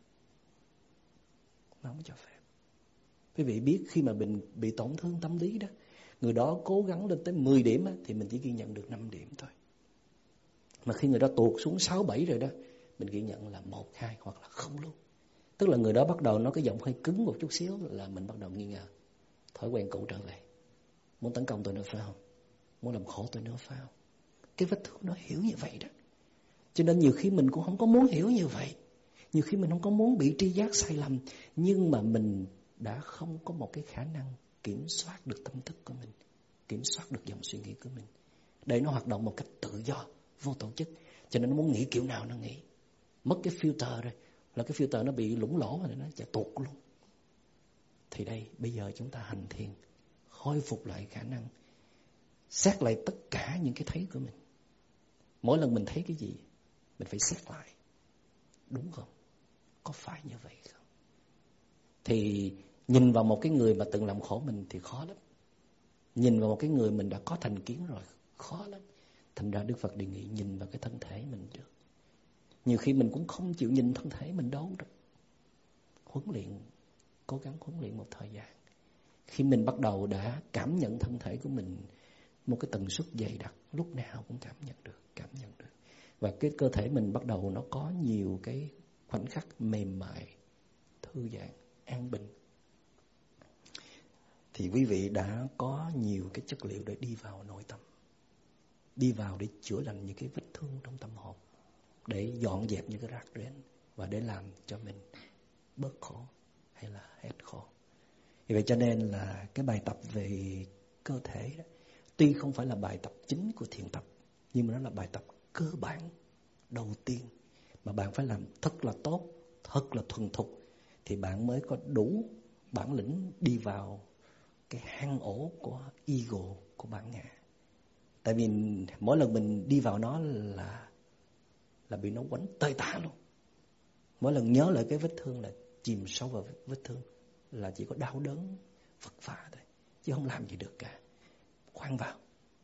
[SPEAKER 1] Nó không cho phép. Quý vị biết khi mà mình bị tổn thương tâm lý đó, người đó cố gắng lên tới mười điểm á, thì mình chỉ ghi nhận được năm điểm thôi. Mà khi người đó tuột xuống sáu, bảy rồi đó, mình ghi nhận là một, hai hoặc là không luôn. Tức là người đó bắt đầu nói cái giọng hơi cứng một chút xíu là mình bắt đầu nghi ngờ. Thói quen cũ trở về. Muốn tấn công tôi nữa phải không? Muốn làm khổ tôi nữa phải không? Cái vết thương nó hiểu như vậy đó. Cho nên nhiều khi mình cũng không có muốn hiểu như vậy. Nhiều khi mình không có muốn bị tri giác sai lầm. Nhưng mà mình đã không có một cái khả năng kiểm soát được tâm thức của mình, kiểm soát được dòng suy nghĩ của mình, để nó hoạt động một cách tự do, vô tổ chức. Cho nên nó muốn nghĩ kiểu nào nó nghĩ. Mất cái filter rồi, là cái filter nó bị lủng lỗ rồi, nó chạy tuột luôn. Thì đây, bây giờ chúng ta hành thiền, khôi phục lại khả năng xét lại tất cả những cái thấy của mình. Mỗi lần mình thấy cái gì, mình phải xét lại. Đúng không? Có phải như vậy không? Thì nhìn vào một cái người mà từng làm khổ mình thì khó lắm. Nhìn vào một cái người mình đã có thành kiến rồi, khó lắm. Thành ra Đức Phật đề nghị nhìn vào cái thân thể mình trước. Nhiều khi mình cũng không chịu nhìn thân thể mình đâu rồi. Huấn luyện, cố gắng huấn luyện một thời gian. Khi mình bắt đầu đã cảm nhận thân thể của mình một cái tần suất dày đặc, lúc nào cũng cảm nhận được, cảm nhận được. Và cái cơ thể mình bắt đầu nó có nhiều cái khoảnh khắc mềm mại, thư giãn, an bình. Thì quý vị đã có nhiều cái chất liệu để đi vào nội tâm, đi vào để chữa lành những cái vết thương trong tâm hồn, để dọn dẹp những cái rác rến và để làm cho mình bớt khổ hay là hết khổ. Vì vậy cho nên là cái bài tập về cơ thể đó, tuy không phải là bài tập chính của thiền tập, nhưng mà nó là bài tập cơ bản đầu tiên mà bạn phải làm thật là tốt, thật là thuần thục, thì bạn mới có đủ bản lĩnh đi vào cái hang ổ của ego, của bản ngã. Tại vì mỗi lần mình đi vào nó là là bị nó quánh tơi tả luôn. Mỗi lần nhớ lại cái vết thương là chìm sâu vào vết thương, là chỉ có đau đớn, vật vã thôi, chứ không làm gì được cả. Khoan vào,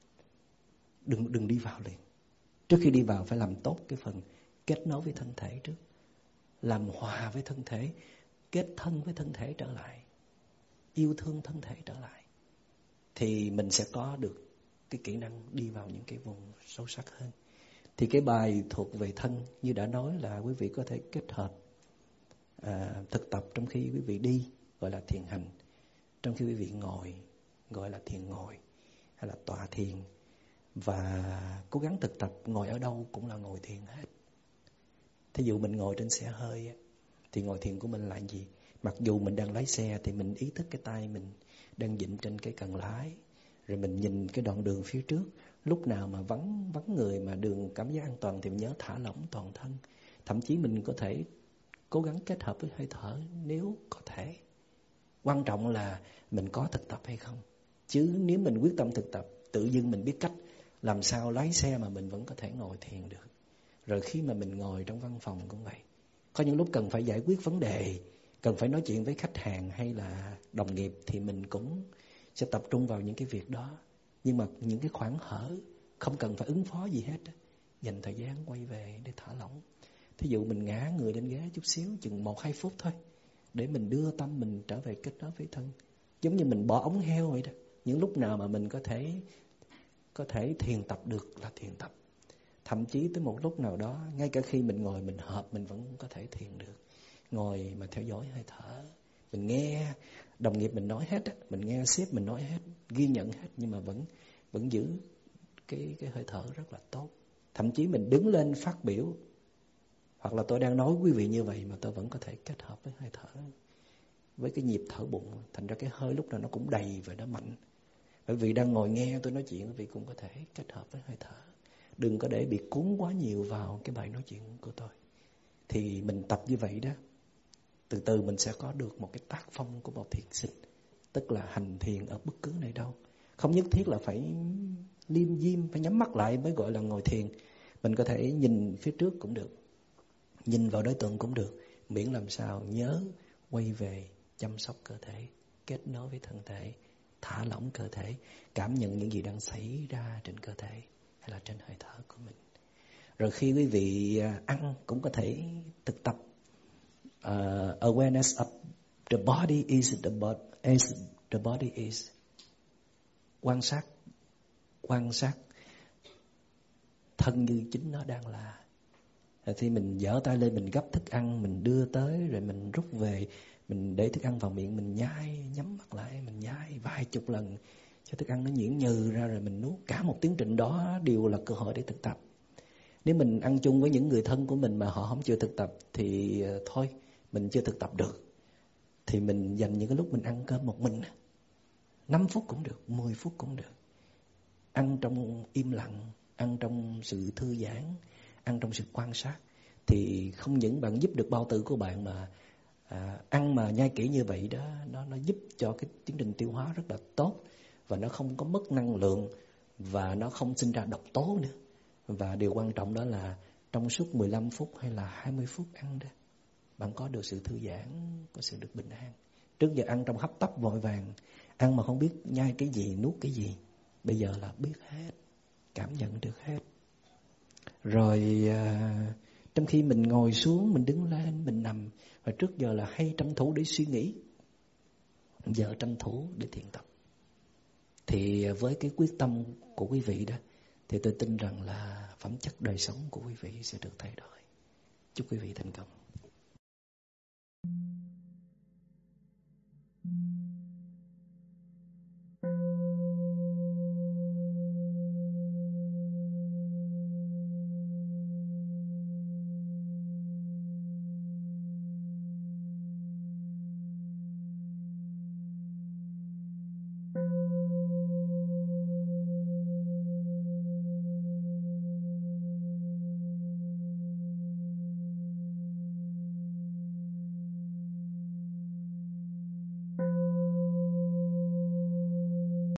[SPEAKER 1] đừng đừng đi vào liền. Trước khi đi vào phải làm tốt cái phần kết nối với thân thể trước, làm hòa với thân thể, kết thân với thân thể trở lại, yêu thương thân thể trở lại, thì mình sẽ có được cái kỹ năng đi vào những cái vùng sâu sắc hơn. Thì cái bài thuộc về thân như đã nói là quý vị có thể kết hợp à, thực tập trong khi quý vị đi, gọi là thiền hành. Trong khi quý vị ngồi, gọi là thiền ngồi hay là tọa thiền. Và cố gắng thực tập ngồi ở đâu cũng là ngồi thiền hết. Thí dụ mình ngồi trên xe hơi thì ngồi thiền của mình là gì? Mặc dù mình đang lái xe thì mình ý thức cái tay mình đang dịnh trên cái cần lái, rồi mình nhìn cái đoạn đường phía trước. Lúc nào mà vắng vắng người mà đường cảm giác an toàn thì mình nhớ thả lỏng toàn thân. Thậm chí mình có thể cố gắng kết hợp với hơi thở nếu có thể. Quan trọng là mình có thực tập hay không. Chứ nếu mình quyết tâm thực tập, tự dưng mình biết cách, làm sao lái xe mà mình vẫn có thể ngồi thiền được. Rồi khi mà mình ngồi trong văn phòng cũng vậy. Có những lúc cần phải giải quyết vấn đề, cần phải nói chuyện với khách hàng hay là đồng nghiệp, thì mình cũng sẽ tập trung vào những cái việc đó. Nhưng mà những cái khoảng hở không cần phải ứng phó gì hết, dành thời gian quay về để thả lỏng. Thí dụ mình ngã người lên ghế chút xíu, chừng một hai phút thôi, để mình đưa tâm mình trở về kết nối với thân. Giống như mình bỏ ống heo vậy đó, Những lúc nào mà mình có thể có thể thiền tập được là thiền tập. Thậm chí tới một lúc nào đó, ngay cả khi mình ngồi mình hợp, mình vẫn có thể thiền được. Ngồi mà theo dõi hơi thở, mình nghe đồng nghiệp mình nói hết á, mình nghe sếp mình nói hết, ghi nhận hết, nhưng mà vẫn vẫn giữ cái cái hơi thở rất là tốt. Thậm chí mình đứng lên phát biểu, hoặc là tôi đang nói quý vị như vậy mà tôi vẫn có thể kết hợp với hơi thở, với cái nhịp thở bụng. Thành ra cái hơi lúc nào nó cũng đầy và nó mạnh. Bởi vì đang ngồi nghe tôi nói chuyện, quý vị cũng có thể kết hợp với hơi thở. Đừng có để bị cuốn quá nhiều vào cái bài nói chuyện của tôi. Thì mình tập như vậy đó, từ từ mình sẽ có được một cái tác phong của một thiền sinh. Tức là hành thiền ở bất cứ nơi đâu. Không nhất thiết là phải liêm diêm, phải nhắm mắt lại mới gọi là ngồi thiền. Mình có thể nhìn phía trước cũng được, nhìn vào đối tượng cũng được, miễn làm sao nhớ quay về chăm sóc cơ thể, kết nối với thân thể, thả lỏng cơ thể, cảm nhận những gì đang xảy ra trên cơ thể hay là trên hơi thở của mình. Rồi khi quý vị ăn cũng có thể thực tập uh, awareness of the body is the body, as the body is. Quan sát, quan sát thân như chính nó đang là. Rồi khi mình giở tay lên, mình gấp thức ăn, mình đưa tới, rồi mình rút về, mình để thức ăn vào miệng, mình nhai, nhắm mắt lại, mình nhai vài chục lần cho thức ăn nó nhuyễn nhừ ra, rồi mình nuốt. Cả một tiến trình đó đều là cơ hội để thực tập. Nếu mình ăn chung với những người thân của mình mà họ không chịu thực tập thì thôi, mình chưa thực tập được. Thì mình dành những cái lúc mình ăn cơm một mình, năm phút cũng được, mười phút cũng được. Ăn trong im lặng, ăn trong sự thư giãn, ăn trong sự quan sát. Thì không những bạn giúp được bao tử của bạn mà à, ăn mà nhai kỹ như vậy đó, nó, nó giúp cho cái tiến trình tiêu hóa rất là tốt. Và nó không có mất năng lượng, và nó không sinh ra độc tố nữa. Và điều quan trọng đó là trong suốt mười lăm phút hay là hai mươi phút ăn đó, bạn có được sự thư giãn, có sự được bình an. Trước giờ ăn trong hấp tấp vội vàng, ăn mà không biết nhai cái gì, nuốt cái gì. Bây giờ là biết hết, cảm nhận được hết. Rồi à, trong khi mình ngồi xuống, mình đứng lên, mình nằm. Và trước giờ là hay tranh thủ để suy nghĩ, giờ tranh thủ để thiền tập. Thì với cái quyết tâm của quý vị đó, thì tôi tin rằng là phẩm chất đời sống của quý vị sẽ được thay đổi. Chúc quý vị thành công.